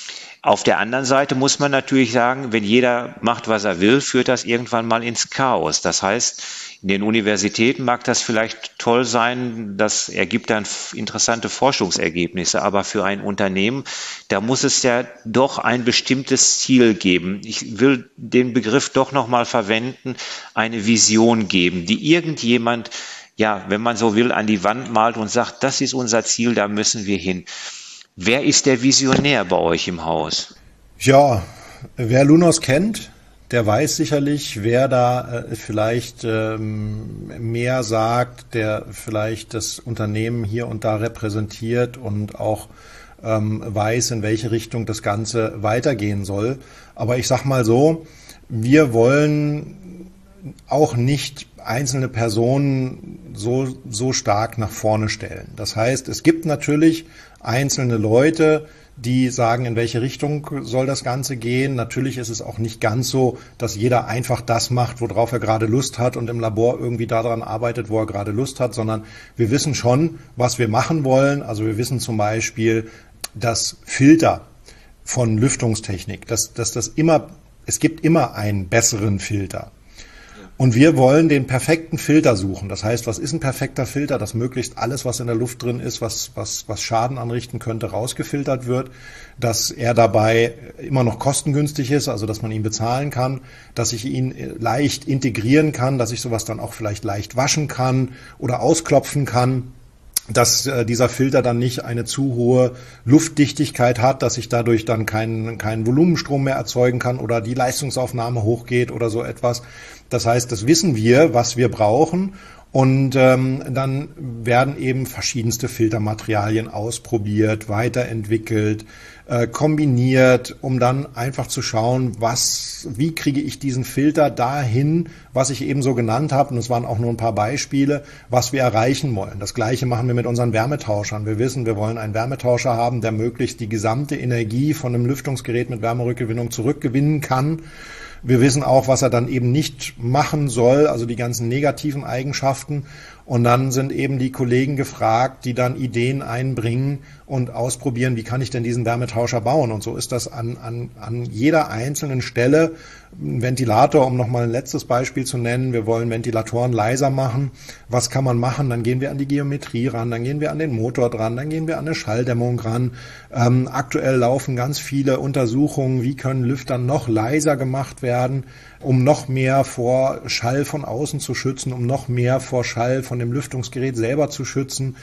Auf der anderen Seite muss man natürlich sagen, wenn jeder macht, was er will, führt das irgendwann mal ins Chaos. Das heißt, in den Universitäten mag das vielleicht toll sein, das ergibt dann interessante Forschungsergebnisse, aber für ein Unternehmen, da muss es ja doch ein bestimmtes Ziel geben. Ich will den Begriff doch nochmal verwenden, eine Vision geben, die irgendjemand, ja, wenn man so will, an die Wand malt und sagt, das ist unser Ziel, da müssen wir hin. Wer ist der Visionär bei euch im Haus? Ja, wer Lunos kennt, der weiß sicherlich, wer da äh, vielleicht ähm, mehr sagt, der vielleicht das Unternehmen hier und da repräsentiert und auch ähm, weiß, in welche Richtung das Ganze weitergehen soll. Aber ich sag mal so, wir wollen auch nicht einzelne Personen so, so stark nach vorne stellen. Das heißt, es gibt natürlich einzelne Leute, die sagen, in welche Richtung soll das Ganze gehen. Natürlich ist es auch nicht ganz so, dass jeder einfach das macht, worauf er gerade Lust hat und im Labor irgendwie daran arbeitet, wo er gerade Lust hat, sondern wir wissen schon, was wir machen wollen. Also wir wissen zum Beispiel, dass Filter von Lüftungstechnik, dass, dass das immer, es gibt immer einen besseren Filter. Und wir wollen den perfekten Filter suchen. Das heißt, was ist ein perfekter Filter? Dass möglichst alles, was in der Luft drin ist, was, was, was Schaden anrichten könnte, rausgefiltert wird. Dass er dabei immer noch kostengünstig ist, also dass man ihn bezahlen kann. Dass ich ihn leicht integrieren kann, dass ich sowas dann auch vielleicht leicht waschen kann oder ausklopfen kann. Dass äh, dieser Filter dann nicht eine zu hohe Luftdichtigkeit hat, dass ich dadurch dann keinen keinen Volumenstrom mehr erzeugen kann oder die Leistungsaufnahme hochgeht oder so etwas. Das heißt, das wissen wir, was wir brauchen. Und ähm, dann werden eben verschiedenste Filtermaterialien ausprobiert, weiterentwickelt, äh, kombiniert, um dann einfach zu schauen, was, wie kriege ich diesen Filter dahin, was ich eben so genannt habe. Und es waren auch nur ein paar Beispiele, was wir erreichen wollen. Das Gleiche machen wir mit unseren Wärmetauschern. Wir wissen, wir wollen einen Wärmetauscher haben, der möglichst die gesamte Energie von einem Lüftungsgerät mit Wärmerückgewinnung zurückgewinnen kann. Wir wissen auch, was er dann eben nicht machen soll, also die ganzen negativen Eigenschaften. Und dann sind eben die Kollegen gefragt, die dann Ideen einbringen und ausprobieren, wie kann ich denn diesen Wärmetauscher bauen. Und so ist das an, an, an jeder einzelnen Stelle. Ein Ventilator, um nochmal ein letztes Beispiel zu nennen. Wir wollen Ventilatoren leiser machen. Was kann man machen? Dann gehen wir an die Geometrie ran, dann gehen wir an den Motor dran, dann gehen wir an eine Schalldämmung ran. Ähm, aktuell laufen ganz viele Untersuchungen, wie können Lüfter noch leiser gemacht werden, um noch mehr vor Schall von außen zu schützen, um noch mehr vor Schall von dem Lüftungsgerät selber zu schützen.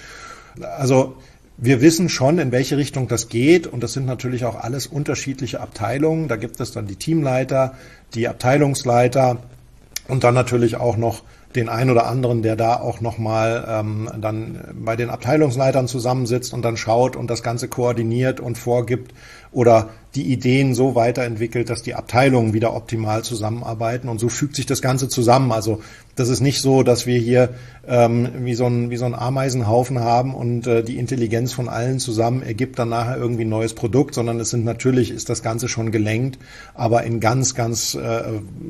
Also wir wissen schon, in welche Richtung das geht, und das sind natürlich auch alles unterschiedliche Abteilungen. Da gibt es dann die Teamleiter, die Abteilungsleiter und dann natürlich auch noch den einen oder anderen, der da auch nochmal ähm, dann bei den Abteilungsleitern zusammensitzt und dann schaut und das Ganze koordiniert und vorgibt oder die Ideen so weiterentwickelt, dass die Abteilungen wieder optimal zusammenarbeiten und so fügt sich das Ganze zusammen. Also das ist nicht so, dass wir hier ähm, wie so ein wie so ein Ameisenhaufen haben und äh, die Intelligenz von allen zusammen ergibt dann nachher irgendwie ein neues Produkt, sondern es sind natürlich ist das Ganze schon gelenkt, aber in ganz ganz äh,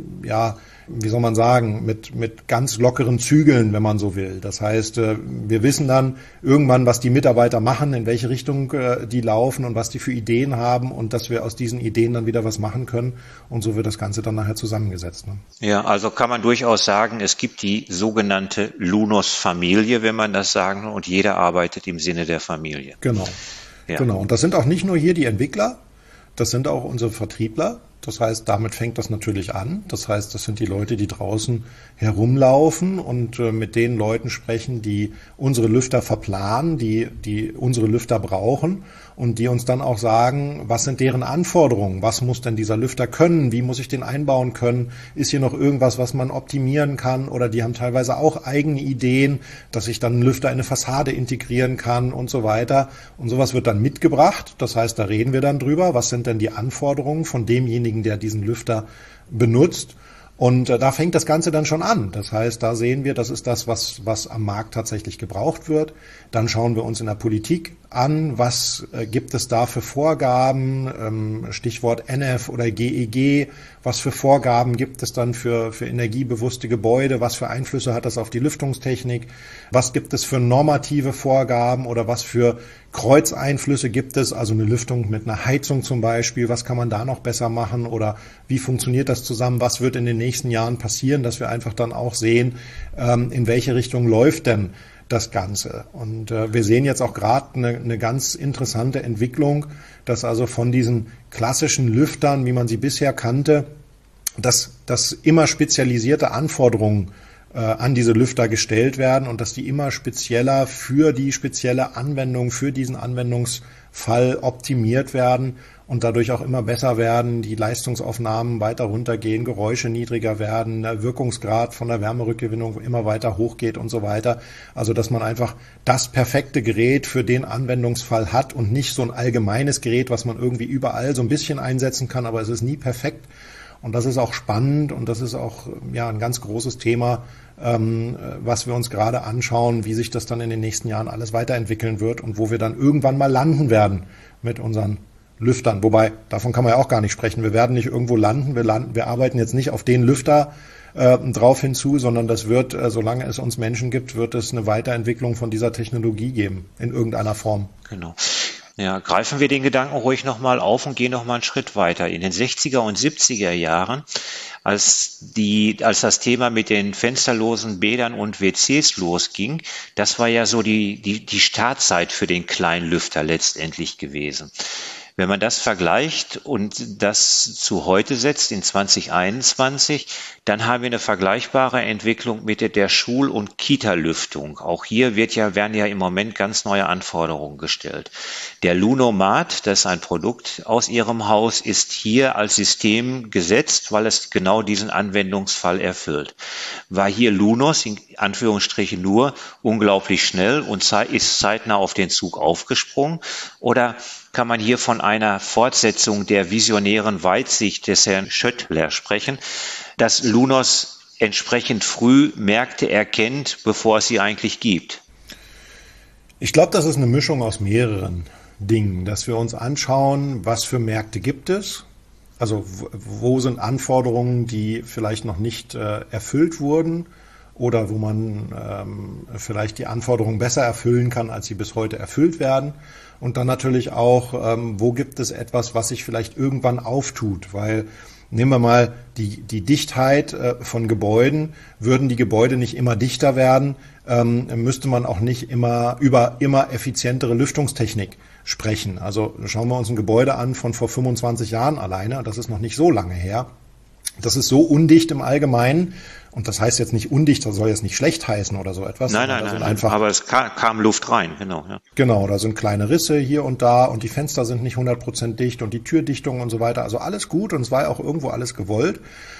ja wie soll man sagen, mit mit ganz lockeren Zügeln, wenn man so will. Das heißt, äh, wir wissen dann irgendwann, was die Mitarbeiter machen, in welche Richtung äh, die laufen und was die für Ideen haben und dass wir aus diesen Ideen dann wieder was machen können und so wird das Ganze dann nachher zusammengesetzt. Ne? Ja, also kann man durchaus sagen, es gibt die sogenannte Lunos-Familie, wenn man das sagen will, und jeder arbeitet im Sinne der Familie. Genau, ja. Genau. Und das sind auch nicht nur hier die Entwickler, das sind auch unsere Vertriebler. Das heißt, damit fängt das natürlich an. Das heißt, das sind die Leute, die draußen herumlaufen und äh, mit den Leuten sprechen, die unsere Lüfter verplanen, die, die unsere Lüfter brauchen und die uns dann auch sagen, was sind deren Anforderungen? Was muss denn dieser Lüfter können? Wie muss ich den einbauen können? Ist hier noch irgendwas, was man optimieren kann? Oder die haben teilweise auch eigene Ideen, dass ich dann einen Lüfter in eine Fassade integrieren kann und so weiter. Und sowas wird dann mitgebracht. Das heißt, da reden wir dann drüber. Was sind denn die Anforderungen von demjenigen, der diesen Lüfter benutzt? Und äh, da fängt das Ganze dann schon an. Das heißt, da sehen wir, das ist das, was, was am Markt tatsächlich gebraucht wird. Dann schauen wir uns in der Politik an, was äh, gibt es da für Vorgaben, ähm, Stichwort N F oder G E G, was für Vorgaben gibt es dann für, für energiebewusste Gebäude, was für Einflüsse hat das auf die Lüftungstechnik, was gibt es für normative Vorgaben oder was für Kreuzeinflüsse gibt es, also eine Lüftung mit einer Heizung zum Beispiel, was kann man da noch besser machen oder wie funktioniert das zusammen, was wird in den nächsten Jahren passieren, dass wir einfach dann auch sehen, ähm, in welche Richtung läuft denn das Ganze. Und äh, wir sehen jetzt auch gerade eine, eine ganz interessante Entwicklung, dass also von diesen klassischen Lüftern, wie man sie bisher kannte, dass, dass immer spezialisierte Anforderungen äh, an diese Lüfter gestellt werden und dass die immer spezieller für die spezielle Anwendung, für diesen Anwendungsfall optimiert werden und dadurch auch immer besser werden, die Leistungsaufnahmen weiter runtergehen, Geräusche niedriger werden, der Wirkungsgrad von der Wärmerückgewinnung immer weiter hochgeht und so weiter. Also dass man einfach das perfekte Gerät für den Anwendungsfall hat und nicht so ein allgemeines Gerät, was man irgendwie überall so ein bisschen einsetzen kann, aber es ist nie perfekt. Und das ist auch spannend und das ist auch ja ein ganz großes Thema, ähm, was wir uns gerade anschauen, wie sich das dann in den nächsten Jahren alles weiterentwickeln wird und wo wir dann irgendwann mal landen werden mit unseren Lüftern. Wobei, davon kann man ja auch gar nicht sprechen. Wir werden nicht irgendwo landen. Wir landen, wir arbeiten jetzt nicht auf den Lüfter äh, drauf hinzu, sondern das wird, äh, solange es uns Menschen gibt, wird es eine Weiterentwicklung von dieser Technologie geben, in irgendeiner Form. Genau. Ja, greifen wir den Gedanken ruhig nochmal auf und gehen nochmal einen Schritt weiter. In den sechziger und siebziger Jahren, als die, als das Thema mit den fensterlosen Bädern und W Cs losging, das war ja so die, die, die Startzeit für den kleinen Lüfter letztendlich gewesen. Wenn man das vergleicht und das zu heute setzt, in zwanzig einundzwanzig, dann haben wir eine vergleichbare Entwicklung mit der Schul- und Kita-Lüftung. Auch hier wird ja, werden ja im Moment ganz neue Anforderungen gestellt. Der Lunomat, das ist ein Produkt aus Ihrem Haus, ist hier als System gesetzt, weil es genau diesen Anwendungsfall erfüllt. War hier Lunos, in Anführungsstrichen nur, unglaublich schnell und ist zeitnah auf den Zug aufgesprungen? Oder kann man hier von einer Fortsetzung der visionären Weitsicht des Herrn Schöttler sprechen, dass Lunos entsprechend früh Märkte erkennt, bevor es sie eigentlich gibt? Ich glaube, das ist eine Mischung aus mehreren Dingen, dass wir uns anschauen, was für Märkte gibt es, also wo sind Anforderungen, die vielleicht noch nicht äh, erfüllt wurden oder wo man ähm, vielleicht die Anforderungen besser erfüllen kann, als sie bis heute erfüllt werden. Und dann natürlich auch, ähm, wo gibt es etwas, was sich vielleicht irgendwann auftut, weil nehmen wir mal die, die Dichtheit äh, von Gebäuden, würden die Gebäude nicht immer dichter werden, ähm, müsste man auch nicht immer über immer effizientere Lüftungstechnik sprechen. Also schauen wir uns ein Gebäude an von vor fünfundzwanzig Jahren alleine, das ist noch nicht so lange her. Das ist so undicht im Allgemeinen. Und das heißt jetzt nicht undicht, das soll jetzt nicht schlecht heißen oder so etwas. Nein, nein, nein, einfach, aber es kam, kam Luft rein, genau. Ja. Genau, da sind kleine Risse hier und da und die Fenster sind nicht hundert Prozent dicht und die Türdichtung und so weiter. Also alles gut und es war ja auch irgendwo alles gewollt.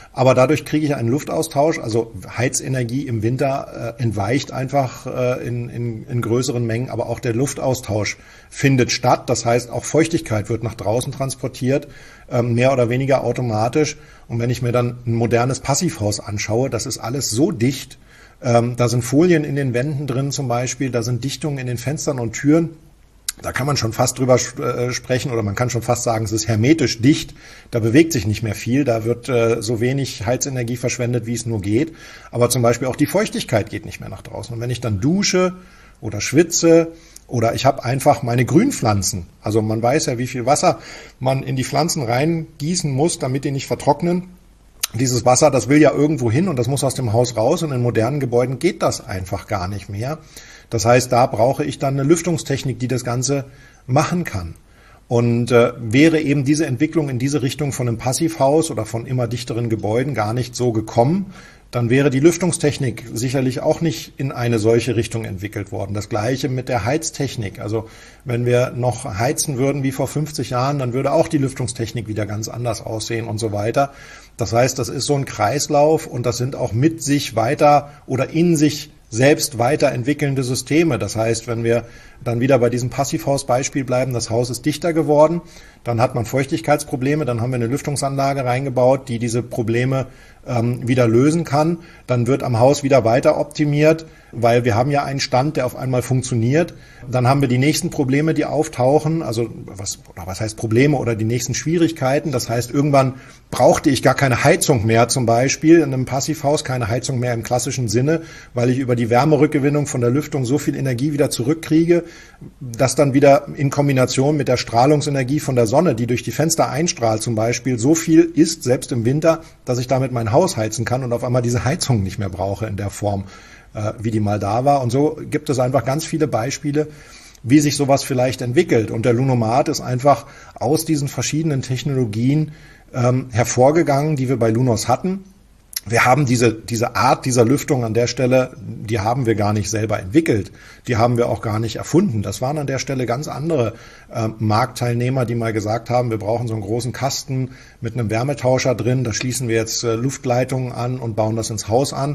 Aber dadurch kriege ich einen Luftaustausch, also Heizenergie im Winter äh, entweicht einfach äh, in, in, in größeren Mengen, aber auch der Luftaustausch findet statt. Das heißt, auch Feuchtigkeit wird nach draußen transportiert, ähm, mehr oder weniger automatisch. Und wenn ich mir dann ein modernes Passivhaus anschaue, das ist alles so dicht. Ähm, da sind Folien in den Wänden drin zum Beispiel, da sind Dichtungen in den Fenstern und Türen. Da kann man schon fast drüber äh, sprechen oder man kann schon fast sagen, es ist hermetisch dicht. Da bewegt sich nicht mehr viel. Da wird äh, so wenig Heizenergie verschwendet, wie es nur geht. Aber zum Beispiel auch die Feuchtigkeit geht nicht mehr nach draußen. Und wenn ich dann dusche oder schwitze oder ich habe einfach meine Grünpflanzen, also man weiß ja, wie viel Wasser man in die Pflanzen reingießen muss, damit die nicht vertrocknen. Dieses Wasser, das will ja irgendwo hin und das muss aus dem Haus raus. Und in modernen Gebäuden geht das einfach gar nicht mehr. Das heißt, da brauche ich dann eine Lüftungstechnik, die das Ganze machen kann. Und äh, wäre eben diese Entwicklung in diese Richtung von einem Passivhaus oder von immer dichteren Gebäuden gar nicht so gekommen, dann wäre die Lüftungstechnik sicherlich auch nicht in eine solche Richtung entwickelt worden. Das Gleiche mit der Heiztechnik. Also wenn wir noch heizen würden wie vor fünfzig Jahren, dann würde auch die Lüftungstechnik wieder ganz anders aussehen und so weiter. Das heißt, das ist so ein Kreislauf und das sind auch mit sich weiter oder in sich selbst weiterentwickelnde Systeme. Das heißt, wenn wir dann wieder bei diesem Passivhausbeispiel bleiben, das Haus ist dichter geworden, dann hat man Feuchtigkeitsprobleme, dann haben wir eine Lüftungsanlage reingebaut, die diese Probleme ähm, wieder lösen kann. Dann wird am Haus wieder weiter optimiert, weil wir haben ja einen Stand, der auf einmal funktioniert. Dann haben wir die nächsten Probleme, die auftauchen, also was, oder was heißt Probleme oder die nächsten Schwierigkeiten. Das heißt, irgendwann brauchte ich gar keine Heizung mehr, zum Beispiel in einem Passivhaus, keine Heizung mehr im klassischen Sinne, weil ich über die Wärmerückgewinnung von der Lüftung so viel Energie wieder zurückkriege, dass dann wieder in Kombination mit der Strahlungsenergie von der Sonne, die durch die Fenster einstrahlt zum Beispiel, so viel ist, selbst im Winter, dass ich damit mein Haus heizen kann und auf einmal diese Heizung nicht mehr brauche in der Form, äh, wie die mal da war. Und so gibt es einfach ganz viele Beispiele, wie sich sowas vielleicht entwickelt. Und der Lunomat ist einfach aus diesen verschiedenen Technologien ähm, hervorgegangen, die wir bei Lunos hatten. Wir haben diese, diese Art dieser Lüftung an der Stelle, die haben wir gar nicht selber entwickelt. Die haben wir auch gar nicht erfunden. Das waren an der Stelle ganz andere äh, Marktteilnehmer, die mal gesagt haben, wir brauchen so einen großen Kasten mit einem Wärmetauscher drin. Da schließen wir jetzt äh, Luftleitungen an und bauen das ins Haus an.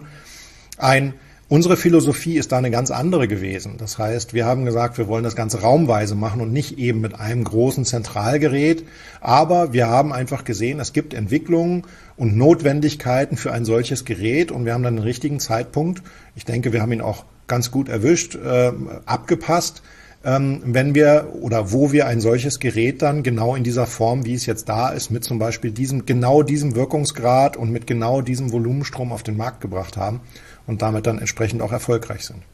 Ein Unsere Philosophie ist da eine ganz andere gewesen. Das heißt, wir haben gesagt, wir wollen das Ganze raumweise machen und nicht eben mit einem großen Zentralgerät. Aber wir haben einfach gesehen, es gibt Entwicklungen und Notwendigkeiten für ein solches Gerät und wir haben dann den richtigen Zeitpunkt, ich denke, wir haben ihn auch ganz gut erwischt, äh, abgepasst, ähm, wenn wir oder wo wir ein solches Gerät dann genau in dieser Form, wie es jetzt da ist, mit zum Beispiel diesem, genau diesem Wirkungsgrad und mit genau diesem Volumenstrom auf den Markt gebracht haben und damit dann entsprechend auch erfolgreich sind.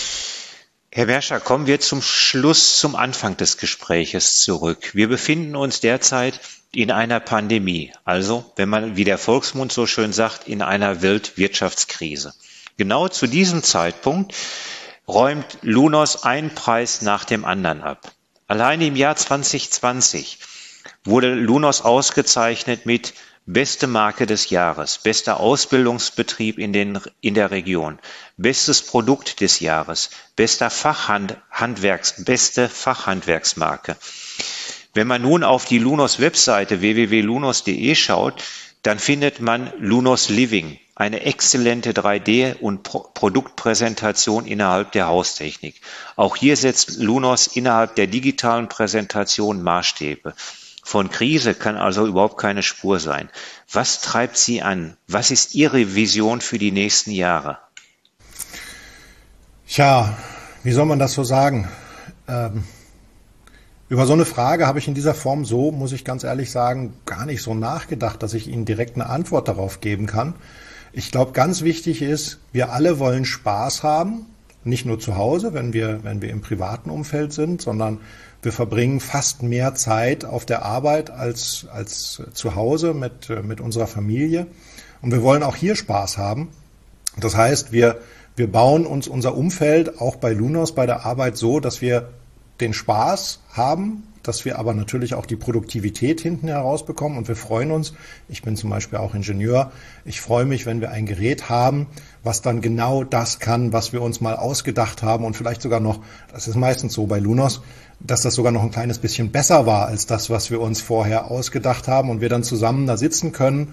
Herr Berscher, kommen wir zum Schluss, zum Anfang des Gespräches zurück. Wir befinden uns derzeit in einer Pandemie, also, wenn man, wie der Volksmund so schön sagt, in einer Weltwirtschaftskrise. Genau zu diesem Zeitpunkt räumt Lunos einen Preis nach dem anderen ab. Allein im Jahr zwanzig zwanzig wurde Lunos ausgezeichnet mit beste Marke des Jahres, bester Ausbildungsbetrieb in, den, in der Region, bestes Produkt des Jahres, bester Fachhandwerks, beste Fachhandwerksmarke. Wenn man nun auf die Lunos Webseite w w w punkt lunos punkt de schaut, dann findet man Lunos Living, eine exzellente drei D- und Pro- Produktpräsentation innerhalb der Haustechnik. Auch hier setzt Lunos innerhalb der digitalen Präsentation Maßstäbe. Von Krise kann also überhaupt keine Spur sein. Was treibt Sie an? Was ist Ihre Vision für die nächsten Jahre? Tja, wie soll man das so sagen? Ähm, über so eine Frage habe ich in dieser Form so, muss ich ganz ehrlich sagen, gar nicht so nachgedacht, dass ich Ihnen direkt eine Antwort darauf geben kann. Ich glaube, ganz wichtig ist, wir alle wollen Spaß haben, nicht nur zu Hause, wenn wir, wenn wir im privaten Umfeld sind, sondern wir verbringen fast mehr Zeit auf der Arbeit als, als zu Hause mit, mit unserer Familie. Und wir wollen auch hier Spaß haben. Das heißt, wir, wir bauen uns unser Umfeld auch bei Lunos bei der Arbeit so, dass wir den Spaß haben, dass wir aber natürlich auch die Produktivität hinten herausbekommen. Und wir freuen uns, ich bin zum Beispiel auch Ingenieur, ich freue mich, wenn wir ein Gerät haben, was dann genau das kann, was wir uns mal ausgedacht haben und vielleicht sogar noch, das ist meistens so bei Lunos, dass das sogar noch ein kleines bisschen besser war als das, was wir uns vorher ausgedacht haben und wir dann zusammen da sitzen können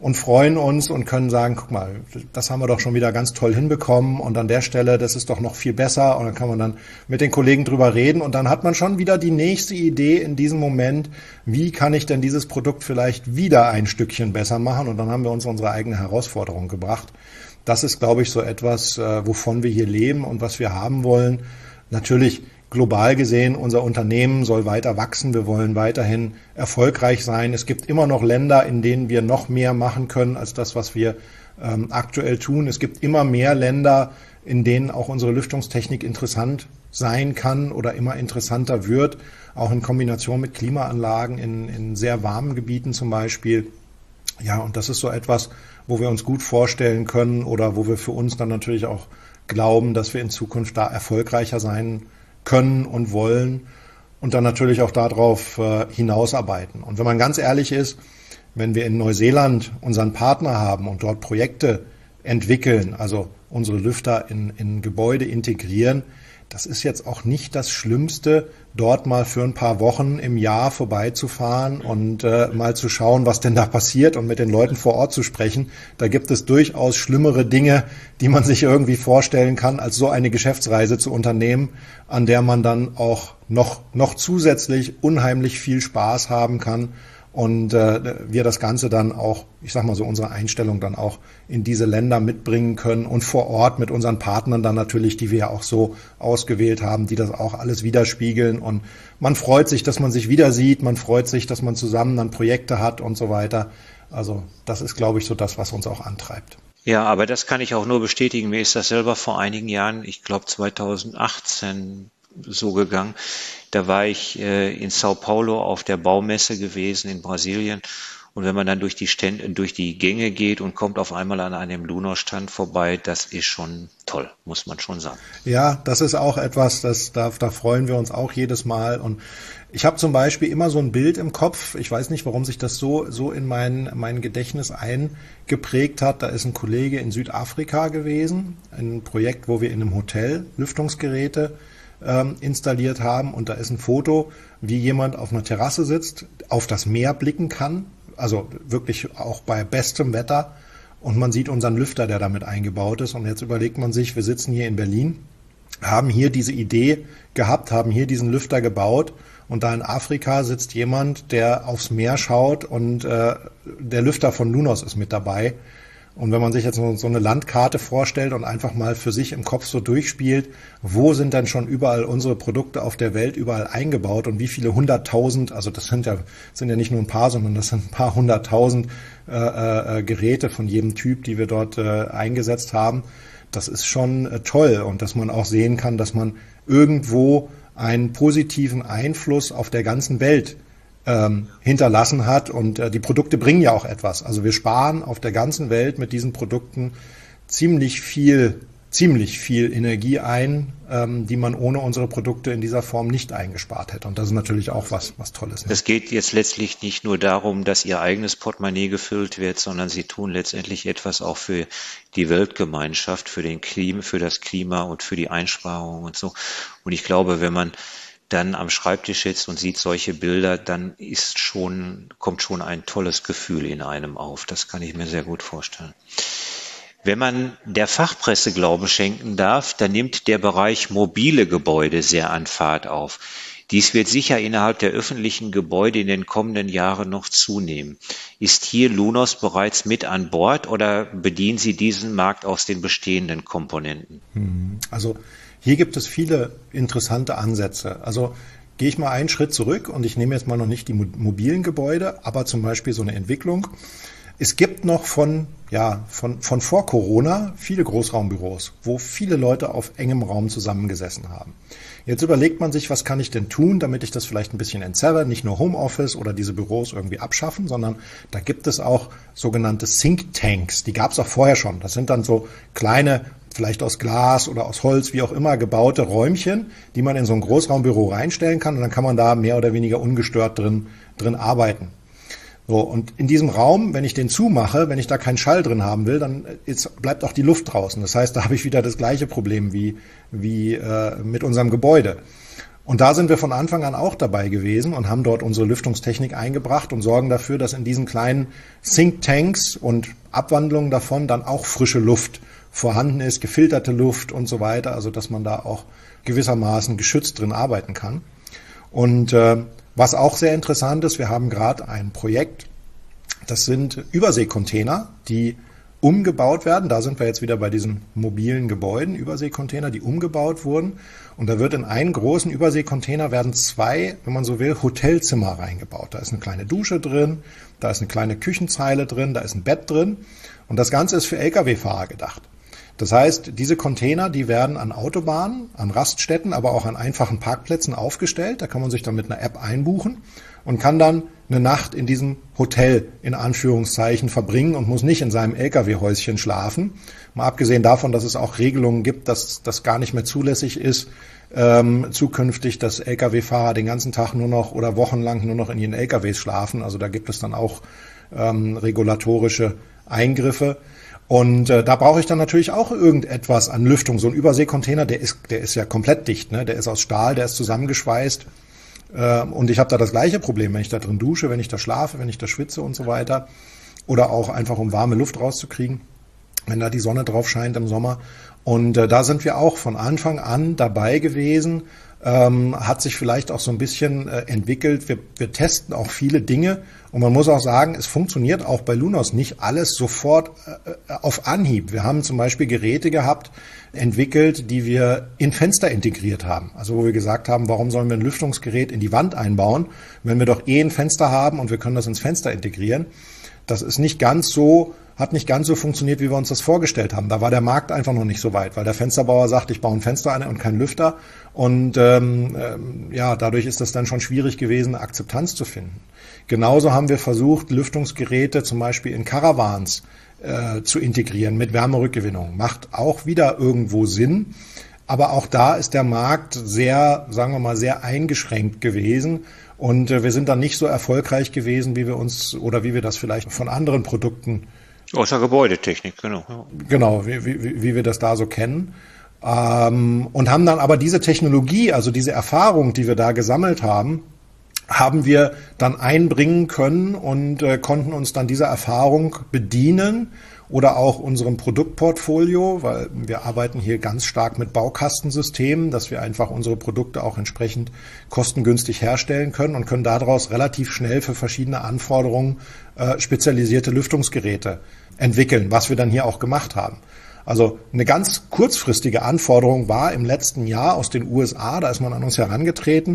und freuen uns und können sagen, guck mal, das haben wir doch schon wieder ganz toll hinbekommen und an der Stelle, das ist doch noch viel besser und dann kann man dann mit den Kollegen drüber reden und dann hat man schon wieder die nächste Idee in diesem Moment, wie kann ich denn dieses Produkt vielleicht wieder ein Stückchen besser machen und dann haben wir uns unsere eigene Herausforderung gebracht. Das ist, glaube ich, so etwas, wovon wir hier leben und was wir haben wollen. Natürlich global gesehen, unser Unternehmen soll weiter wachsen. Wir wollen weiterhin erfolgreich sein. Es gibt immer noch Länder, in denen wir noch mehr machen können als das, was wir ähm, aktuell tun. Es gibt immer mehr Länder, in denen auch unsere Lüftungstechnik interessant sein kann oder immer interessanter wird, auch in Kombination mit Klimaanlagen in, in sehr warmen Gebieten zum Beispiel. Ja, und das ist so etwas, wo wir uns gut vorstellen können oder wo wir für uns dann natürlich auch glauben, dass wir in Zukunft da erfolgreicher sein können und wollen und dann natürlich auch darauf äh, hinausarbeiten. Und wenn man ganz ehrlich ist, wenn wir in Neuseeland unseren Partner haben und dort Projekte entwickeln, also unsere Lüfter in, in Gebäude integrieren, das ist jetzt auch nicht das Schlimmste, dort mal für ein paar Wochen im Jahr vorbeizufahren und äh, mal zu schauen, was denn da passiert und mit den Leuten vor Ort zu sprechen. Da gibt es durchaus schlimmere Dinge, die man sich irgendwie vorstellen kann, als so eine Geschäftsreise zu unternehmen, an der man dann auch noch, noch zusätzlich unheimlich viel Spaß haben kann und äh, wir das Ganze dann auch, ich sag mal so, unsere Einstellung dann auch in diese Länder mitbringen können und vor Ort mit unseren Partnern dann natürlich, die wir ja auch so ausgewählt haben, die das auch alles widerspiegeln und man freut sich, dass man sich wieder sieht, man freut sich, dass man zusammen dann Projekte hat und so weiter. Also das ist, glaube ich, so das, was uns auch antreibt. Ja, aber das kann ich auch nur bestätigen. Mir ist das selber vor einigen Jahren, ich glaube zweitausendachtzehn, so gegangen. Da war ich äh, in Sao Paulo auf der Baumesse gewesen in Brasilien. Und wenn man dann durch die Stände, durch die Gänge geht und kommt auf einmal an einem Lunar-Stand vorbei, das ist schon toll, muss man schon sagen. Ja, das ist auch etwas, das, da, da freuen wir uns auch jedes Mal. Und ich habe zum Beispiel immer so ein Bild im Kopf. Ich weiß nicht, warum sich das so, so in mein, mein Gedächtnis eingeprägt hat. Da ist ein Kollege in Südafrika gewesen, ein Projekt, wo wir in einem Hotel Lüftungsgeräte ähm, installiert haben. Und da ist ein Foto, wie jemand auf einer Terrasse sitzt, auf das Meer blicken kann. Also wirklich auch bei bestem Wetter und man sieht unseren Lüfter, der damit eingebaut ist und jetzt überlegt man sich, wir sitzen hier in Berlin, haben hier diese Idee gehabt, haben hier diesen Lüfter gebaut und da in Afrika sitzt jemand, der aufs Meer schaut und äh, der Lüfter von Lunos ist mit dabei. Und wenn man sich jetzt so eine Landkarte vorstellt und einfach mal für sich im Kopf so durchspielt, wo sind denn schon überall unsere Produkte auf der Welt überall eingebaut und wie viele hunderttausend, also das sind ja sind ja nicht nur ein paar, sondern das sind ein paar hunderttausend äh, äh, Geräte von jedem Typ, die wir dort äh, eingesetzt haben. Das ist schon äh, toll und dass man auch sehen kann, dass man irgendwo einen positiven Einfluss auf der ganzen Welt Ähm, hinterlassen hat und äh, die Produkte bringen ja auch etwas. Also wir sparen auf der ganzen Welt mit diesen Produkten ziemlich viel, ziemlich viel Energie ein, ähm, die man ohne unsere Produkte in dieser Form nicht eingespart hätte. Und das ist natürlich auch was, was Tolles. Ne? Es geht jetzt letztlich nicht nur darum, dass ihr eigenes Portemonnaie gefüllt wird, sondern sie tun letztendlich etwas auch für die Weltgemeinschaft, für den Klima, für das Klima und für die Einsparung und so. Und ich glaube, wenn man dann am Schreibtisch sitzt und sieht solche Bilder, dann ist schon, kommt schon ein tolles Gefühl in einem auf. Das kann ich mir sehr gut vorstellen. Wenn man der Fachpresse Glauben schenken darf, dann nimmt der Bereich mobile Gebäude sehr an Fahrt auf. Dies wird sicher innerhalb der öffentlichen Gebäude in den kommenden Jahren noch zunehmen. Ist hier Lunos bereits mit an Bord oder bedienen Sie diesen Markt aus den bestehenden Komponenten? Also hier gibt es viele interessante Ansätze. Also gehe ich mal einen Schritt zurück und ich nehme jetzt mal noch nicht die mobilen Gebäude, aber zum Beispiel so eine Entwicklung. Es gibt noch von, ja, von, von vor Corona viele Großraumbüros, wo viele Leute auf engem Raum zusammengesessen haben. Jetzt überlegt man sich, was kann ich denn tun, damit ich das vielleicht ein bisschen entzerre, nicht nur Homeoffice oder diese Büros irgendwie abschaffen, sondern da gibt es auch sogenannte Thinktanks. Die gab es auch vorher schon. Das sind dann so kleine, vielleicht aus Glas oder aus Holz, wie auch immer, gebaute Räumchen, die man in so ein Großraumbüro reinstellen kann und dann kann man da mehr oder weniger ungestört drin, drin arbeiten. So, und in diesem Raum, wenn ich den zumache, wenn ich da keinen Schall drin haben will, dann ist, bleibt auch die Luft draußen. Das heißt, da habe ich wieder das gleiche Problem wie, wie äh, mit unserem Gebäude. Und da sind wir von Anfang an auch dabei gewesen und haben dort unsere Lüftungstechnik eingebracht und sorgen dafür, dass in diesen kleinen Thinktanks und Abwandlungen davon dann auch frische Luft vorhanden ist, gefilterte Luft und so weiter, also dass man da auch gewissermaßen geschützt drin arbeiten kann. Und äh, was auch sehr interessant ist, wir haben gerade ein Projekt, das sind Überseekontainer, die umgebaut werden. Da sind wir jetzt wieder bei diesen mobilen Gebäuden, Überseekontainer, die umgebaut wurden. Und da wird in einen großen Überseekontainer werden zwei, wenn man so will, Hotelzimmer reingebaut. Da ist eine kleine Dusche drin, da ist eine kleine Küchenzeile drin, da ist ein Bett drin. Und das Ganze ist für L K W-Fahrer gedacht. Das heißt, diese Container, die werden an Autobahnen, an Raststätten, aber auch an einfachen Parkplätzen aufgestellt. Da kann man sich dann mit einer App einbuchen und kann dann eine Nacht in diesem Hotel in Anführungszeichen verbringen und muss nicht in seinem L K W-Häuschen schlafen. Mal abgesehen davon, dass es auch Regelungen gibt, dass das gar nicht mehr zulässig ist, ähm, zukünftig, dass L K W-Fahrer den ganzen Tag nur noch oder wochenlang nur noch in ihren L K Ws schlafen. Also da gibt es dann auch ähm, regulatorische Eingriffe. Und äh, da brauche ich dann natürlich auch irgendetwas an Lüftung. So ein Überseekontainer, der ist, der ist ja komplett dicht, ne? Der ist aus Stahl, der ist zusammengeschweißt. Äh, und ich habe da das gleiche Problem, wenn ich da drin dusche, wenn ich da schlafe, wenn ich da schwitze und so weiter. Oder auch einfach, um warme Luft rauszukriegen, wenn da die Sonne drauf scheint im Sommer. Und äh, da sind wir auch von Anfang an dabei gewesen. Ähm, hat sich vielleicht auch so ein bisschen äh, entwickelt. Wir, wir testen auch viele Dinge und man muss auch sagen, es funktioniert auch bei Lunos nicht alles sofort äh, auf Anhieb. Wir haben zum Beispiel Geräte gehabt, entwickelt, die wir in Fenster integriert haben. Also wo wir gesagt haben, warum sollen wir ein Lüftungsgerät in die Wand einbauen, wenn wir doch eh ein Fenster haben und wir können das ins Fenster integrieren. Das ist nicht ganz so, hat nicht ganz so funktioniert, wie wir uns das vorgestellt haben. Da war der Markt einfach noch nicht so weit, weil der Fensterbauer sagt, ich baue ein Fenster ein und keinen Lüfter. Und ähm, ähm, ja, dadurch ist das dann schon schwierig gewesen, Akzeptanz zu finden. Genauso haben wir versucht, Lüftungsgeräte zum Beispiel in Caravans äh, zu integrieren mit Wärmerückgewinnung. Macht auch wieder irgendwo Sinn. Aber auch da ist der Markt sehr, sagen wir mal, sehr eingeschränkt gewesen. Und äh, wir sind dann nicht so erfolgreich gewesen, wie wir uns oder wie wir das vielleicht von anderen Produkten außer Gebäudetechnik, genau. Ja. Genau, wie, wie, wie wir das da so kennen. Ähm, und haben dann aber diese Technologie, also diese Erfahrung, die wir da gesammelt haben, haben wir dann einbringen können und äh, konnten uns dann dieser Erfahrung bedienen oder auch unserem Produktportfolio, weil wir arbeiten hier ganz stark mit Baukastensystemen, dass wir einfach unsere Produkte auch entsprechend kostengünstig herstellen können und können daraus relativ schnell für verschiedene Anforderungen äh, spezialisierte Lüftungsgeräte entwickeln, was wir dann hier auch gemacht haben. Also eine ganz kurzfristige Anforderung war im letzten Jahr aus den U S A, da ist man an uns herangetreten.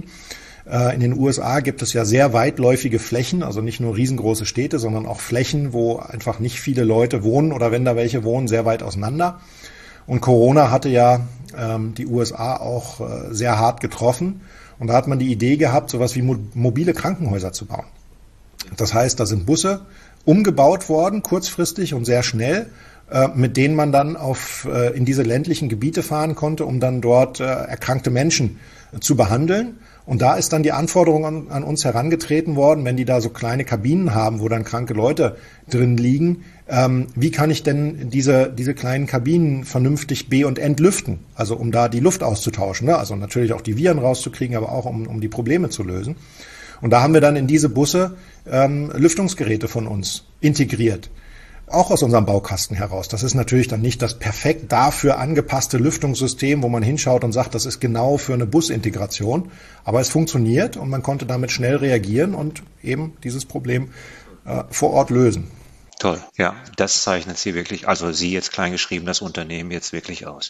In den U S A gibt es ja sehr weitläufige Flächen, also nicht nur riesengroße Städte, sondern auch Flächen, wo einfach nicht viele Leute wohnen oder wenn da welche wohnen, sehr weit auseinander. Und Corona hatte ja ähm, die U S A auch äh, sehr hart getroffen. Und da hat man die Idee gehabt, sowas wie mo- mobile Krankenhäuser zu bauen. Das heißt, da sind Busse umgebaut worden, kurzfristig und sehr schnell, äh, mit denen man dann auf, äh, in diese ländlichen Gebiete fahren konnte, um dann dort äh, erkrankte Menschen äh, zu behandeln. Und da ist dann die Anforderung an, an uns herangetreten worden, wenn die da so kleine Kabinen haben, wo dann kranke Leute drin liegen, ähm, wie kann ich denn diese diese kleinen Kabinen vernünftig be- und entlüften? Also um da die Luft auszutauschen, ne? Also natürlich auch die Viren rauszukriegen, aber auch um, um die Probleme zu lösen. Und da haben wir dann in diese Busse ähm, Lüftungsgeräte von uns integriert. Auch aus unserem Baukasten heraus. Das ist natürlich dann nicht das perfekt dafür angepasste Lüftungssystem, wo man hinschaut und sagt, das ist genau für eine Busintegration. Aber es funktioniert und man konnte damit schnell reagieren und eben dieses Problem äh, vor Ort lösen. Toll, ja, das zeichnet Sie wirklich, also Sie jetzt kleingeschrieben, das Unternehmen jetzt wirklich aus.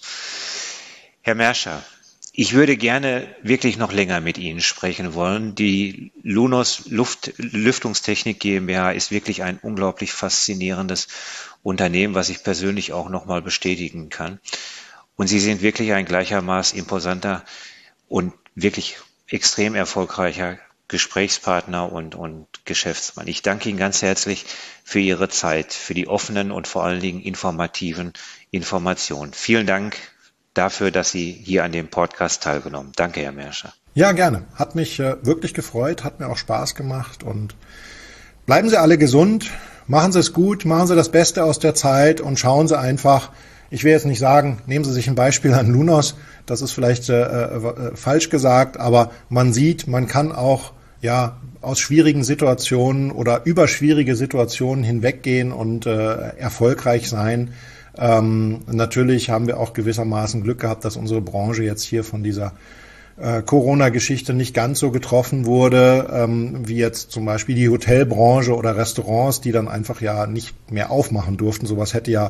Herr Merscher, ich würde gerne wirklich noch länger mit Ihnen sprechen wollen. Die Lunos Luft, Lüftungstechnik GmbH ist wirklich ein unglaublich faszinierendes Unternehmen, was ich persönlich auch nochmal bestätigen kann. Und Sie sind wirklich ein gleichermaßen imposanter und wirklich extrem erfolgreicher Gesprächspartner und, und Geschäftsmann. Ich danke Ihnen ganz herzlich für Ihre Zeit, für die offenen und vor allen Dingen informativen Informationen. Vielen Dank dafür, dass Sie hier an dem Podcast teilgenommen. Danke, Herr Merscher. Ja, gerne. Hat mich äh, wirklich gefreut, hat mir auch Spaß gemacht und bleiben Sie alle gesund, machen Sie es gut, machen Sie das Beste aus der Zeit und schauen Sie einfach, ich will jetzt nicht sagen, nehmen Sie sich ein Beispiel an Lunos, das ist vielleicht äh, äh, falsch gesagt, aber man sieht, man kann auch ja aus schwierigen Situationen oder über schwierige Situationen hinweggehen und äh, erfolgreich sein. Ähm, natürlich haben wir auch gewissermaßen Glück gehabt, dass unsere Branche jetzt hier von dieser äh, Corona-Geschichte nicht ganz so getroffen wurde, ähm, wie jetzt zum Beispiel die Hotelbranche oder Restaurants, die dann einfach ja nicht mehr aufmachen durften. Sowas hätte ja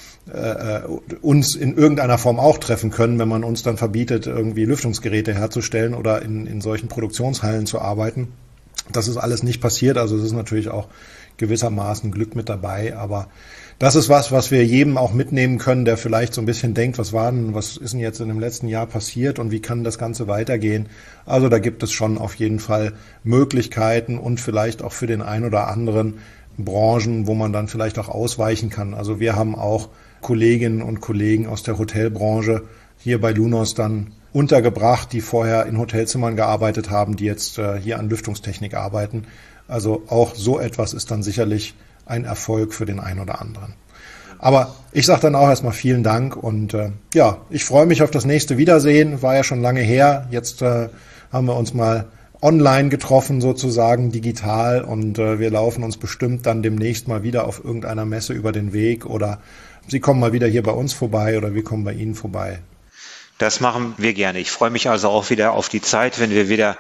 äh, uns in irgendeiner Form auch treffen können, wenn man uns dann verbietet, irgendwie Lüftungsgeräte herzustellen oder in, in solchen Produktionshallen zu arbeiten. Das ist alles nicht passiert, also es ist natürlich auch gewissermaßen Glück mit dabei, aber das ist was, was wir jedem auch mitnehmen können, der vielleicht so ein bisschen denkt, was war denn, was ist denn jetzt in dem letzten Jahr passiert und wie kann das Ganze weitergehen? Also da gibt es schon auf jeden Fall Möglichkeiten und vielleicht auch für den einen oder anderen Branchen, wo man dann vielleicht auch ausweichen kann. Also wir haben auch Kolleginnen und Kollegen aus der Hotelbranche hier bei Lunos dann untergebracht, die vorher in Hotelzimmern gearbeitet haben, die jetzt äh, hier an Lüftungstechnik arbeiten. Also auch so etwas ist dann sicherlich ein Erfolg für den einen oder anderen. Aber ich sage dann auch erstmal vielen Dank und äh, ja, ich freue mich auf das nächste Wiedersehen. War ja schon lange her. Jetzt äh, haben wir uns mal online getroffen, sozusagen digital, und äh, wir laufen uns bestimmt dann demnächst mal wieder auf irgendeiner Messe über den Weg oder Sie kommen mal wieder hier bei uns vorbei oder wir kommen bei Ihnen vorbei. Das machen wir gerne. Ich freue mich also auch wieder auf die Zeit, wenn wir wieder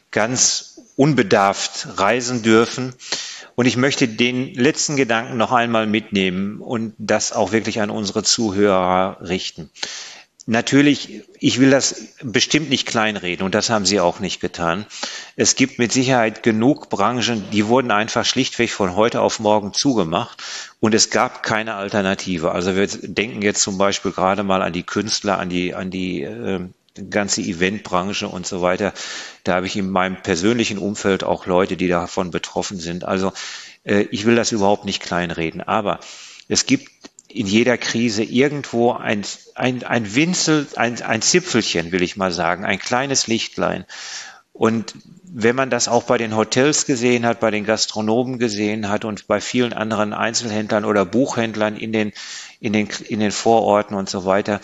ganz unbedarft reisen dürfen. Und ich möchte den letzten Gedanken noch einmal mitnehmen und das auch wirklich an unsere Zuhörer richten. Natürlich, ich will das bestimmt nicht kleinreden und das haben Sie auch nicht getan. Es gibt mit Sicherheit genug Branchen, die wurden einfach schlichtweg von heute auf morgen zugemacht und es gab keine Alternative. Also wir denken jetzt zum Beispiel gerade mal an die Künstler, an die, an die äh, ganze Eventbranche und so weiter. Da habe ich in meinem persönlichen Umfeld auch Leute, die davon betroffen sind. Also äh, ich will das überhaupt nicht kleinreden, aber es gibt in jeder Krise irgendwo ein, ein, ein Winzel, ein, ein Zipfelchen, will ich mal sagen, ein kleines Lichtlein. Und wenn man das auch bei den Hotels gesehen hat, bei den Gastronomen gesehen hat und bei vielen anderen Einzelhändlern oder Buchhändlern in den, in den, in den Vororten und so weiter,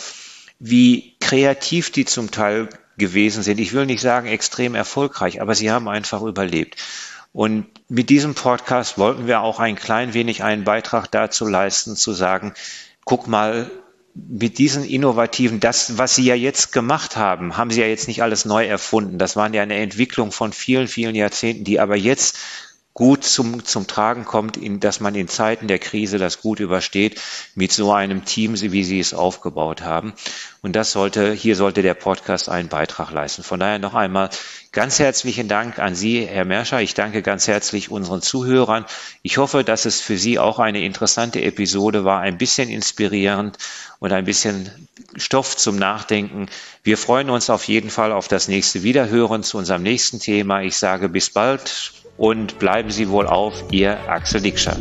wie kreativ die zum Teil gewesen sind. Ich will nicht sagen extrem erfolgreich, aber sie haben einfach überlebt. Und mit diesem Podcast wollten wir auch ein klein wenig einen Beitrag dazu leisten, zu sagen, guck mal, mit diesen innovativen, das, was Sie ja jetzt gemacht haben, haben Sie ja jetzt nicht alles neu erfunden. Das waren ja eine Entwicklung von vielen, vielen Jahrzehnten, die aber jetzt gut zum, zum Tragen kommt, in, dass man in Zeiten der Krise das gut übersteht, mit so einem Team, wie Sie es aufgebaut haben. Und das sollte, hier sollte der Podcast einen Beitrag leisten. Von daher noch einmal ganz herzlichen Dank an Sie, Herr Merscher. Ich danke ganz herzlich unseren Zuhörern. Ich hoffe, dass es für Sie auch eine interessante Episode war, ein bisschen inspirierend und ein bisschen Stoff zum Nachdenken. Wir freuen uns auf jeden Fall auf das nächste Wiederhören zu unserem nächsten Thema. Ich sage bis bald. Und bleiben Sie wohl auf, Ihr Axel Dickschat.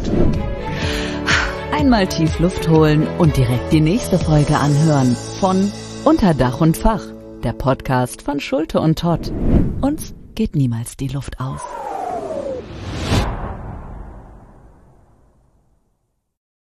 Einmal tief Luft holen und direkt die nächste Folge anhören von Unter Dach und Fach, der Podcast von Schulte und Todd. Uns geht niemals die Luft aus.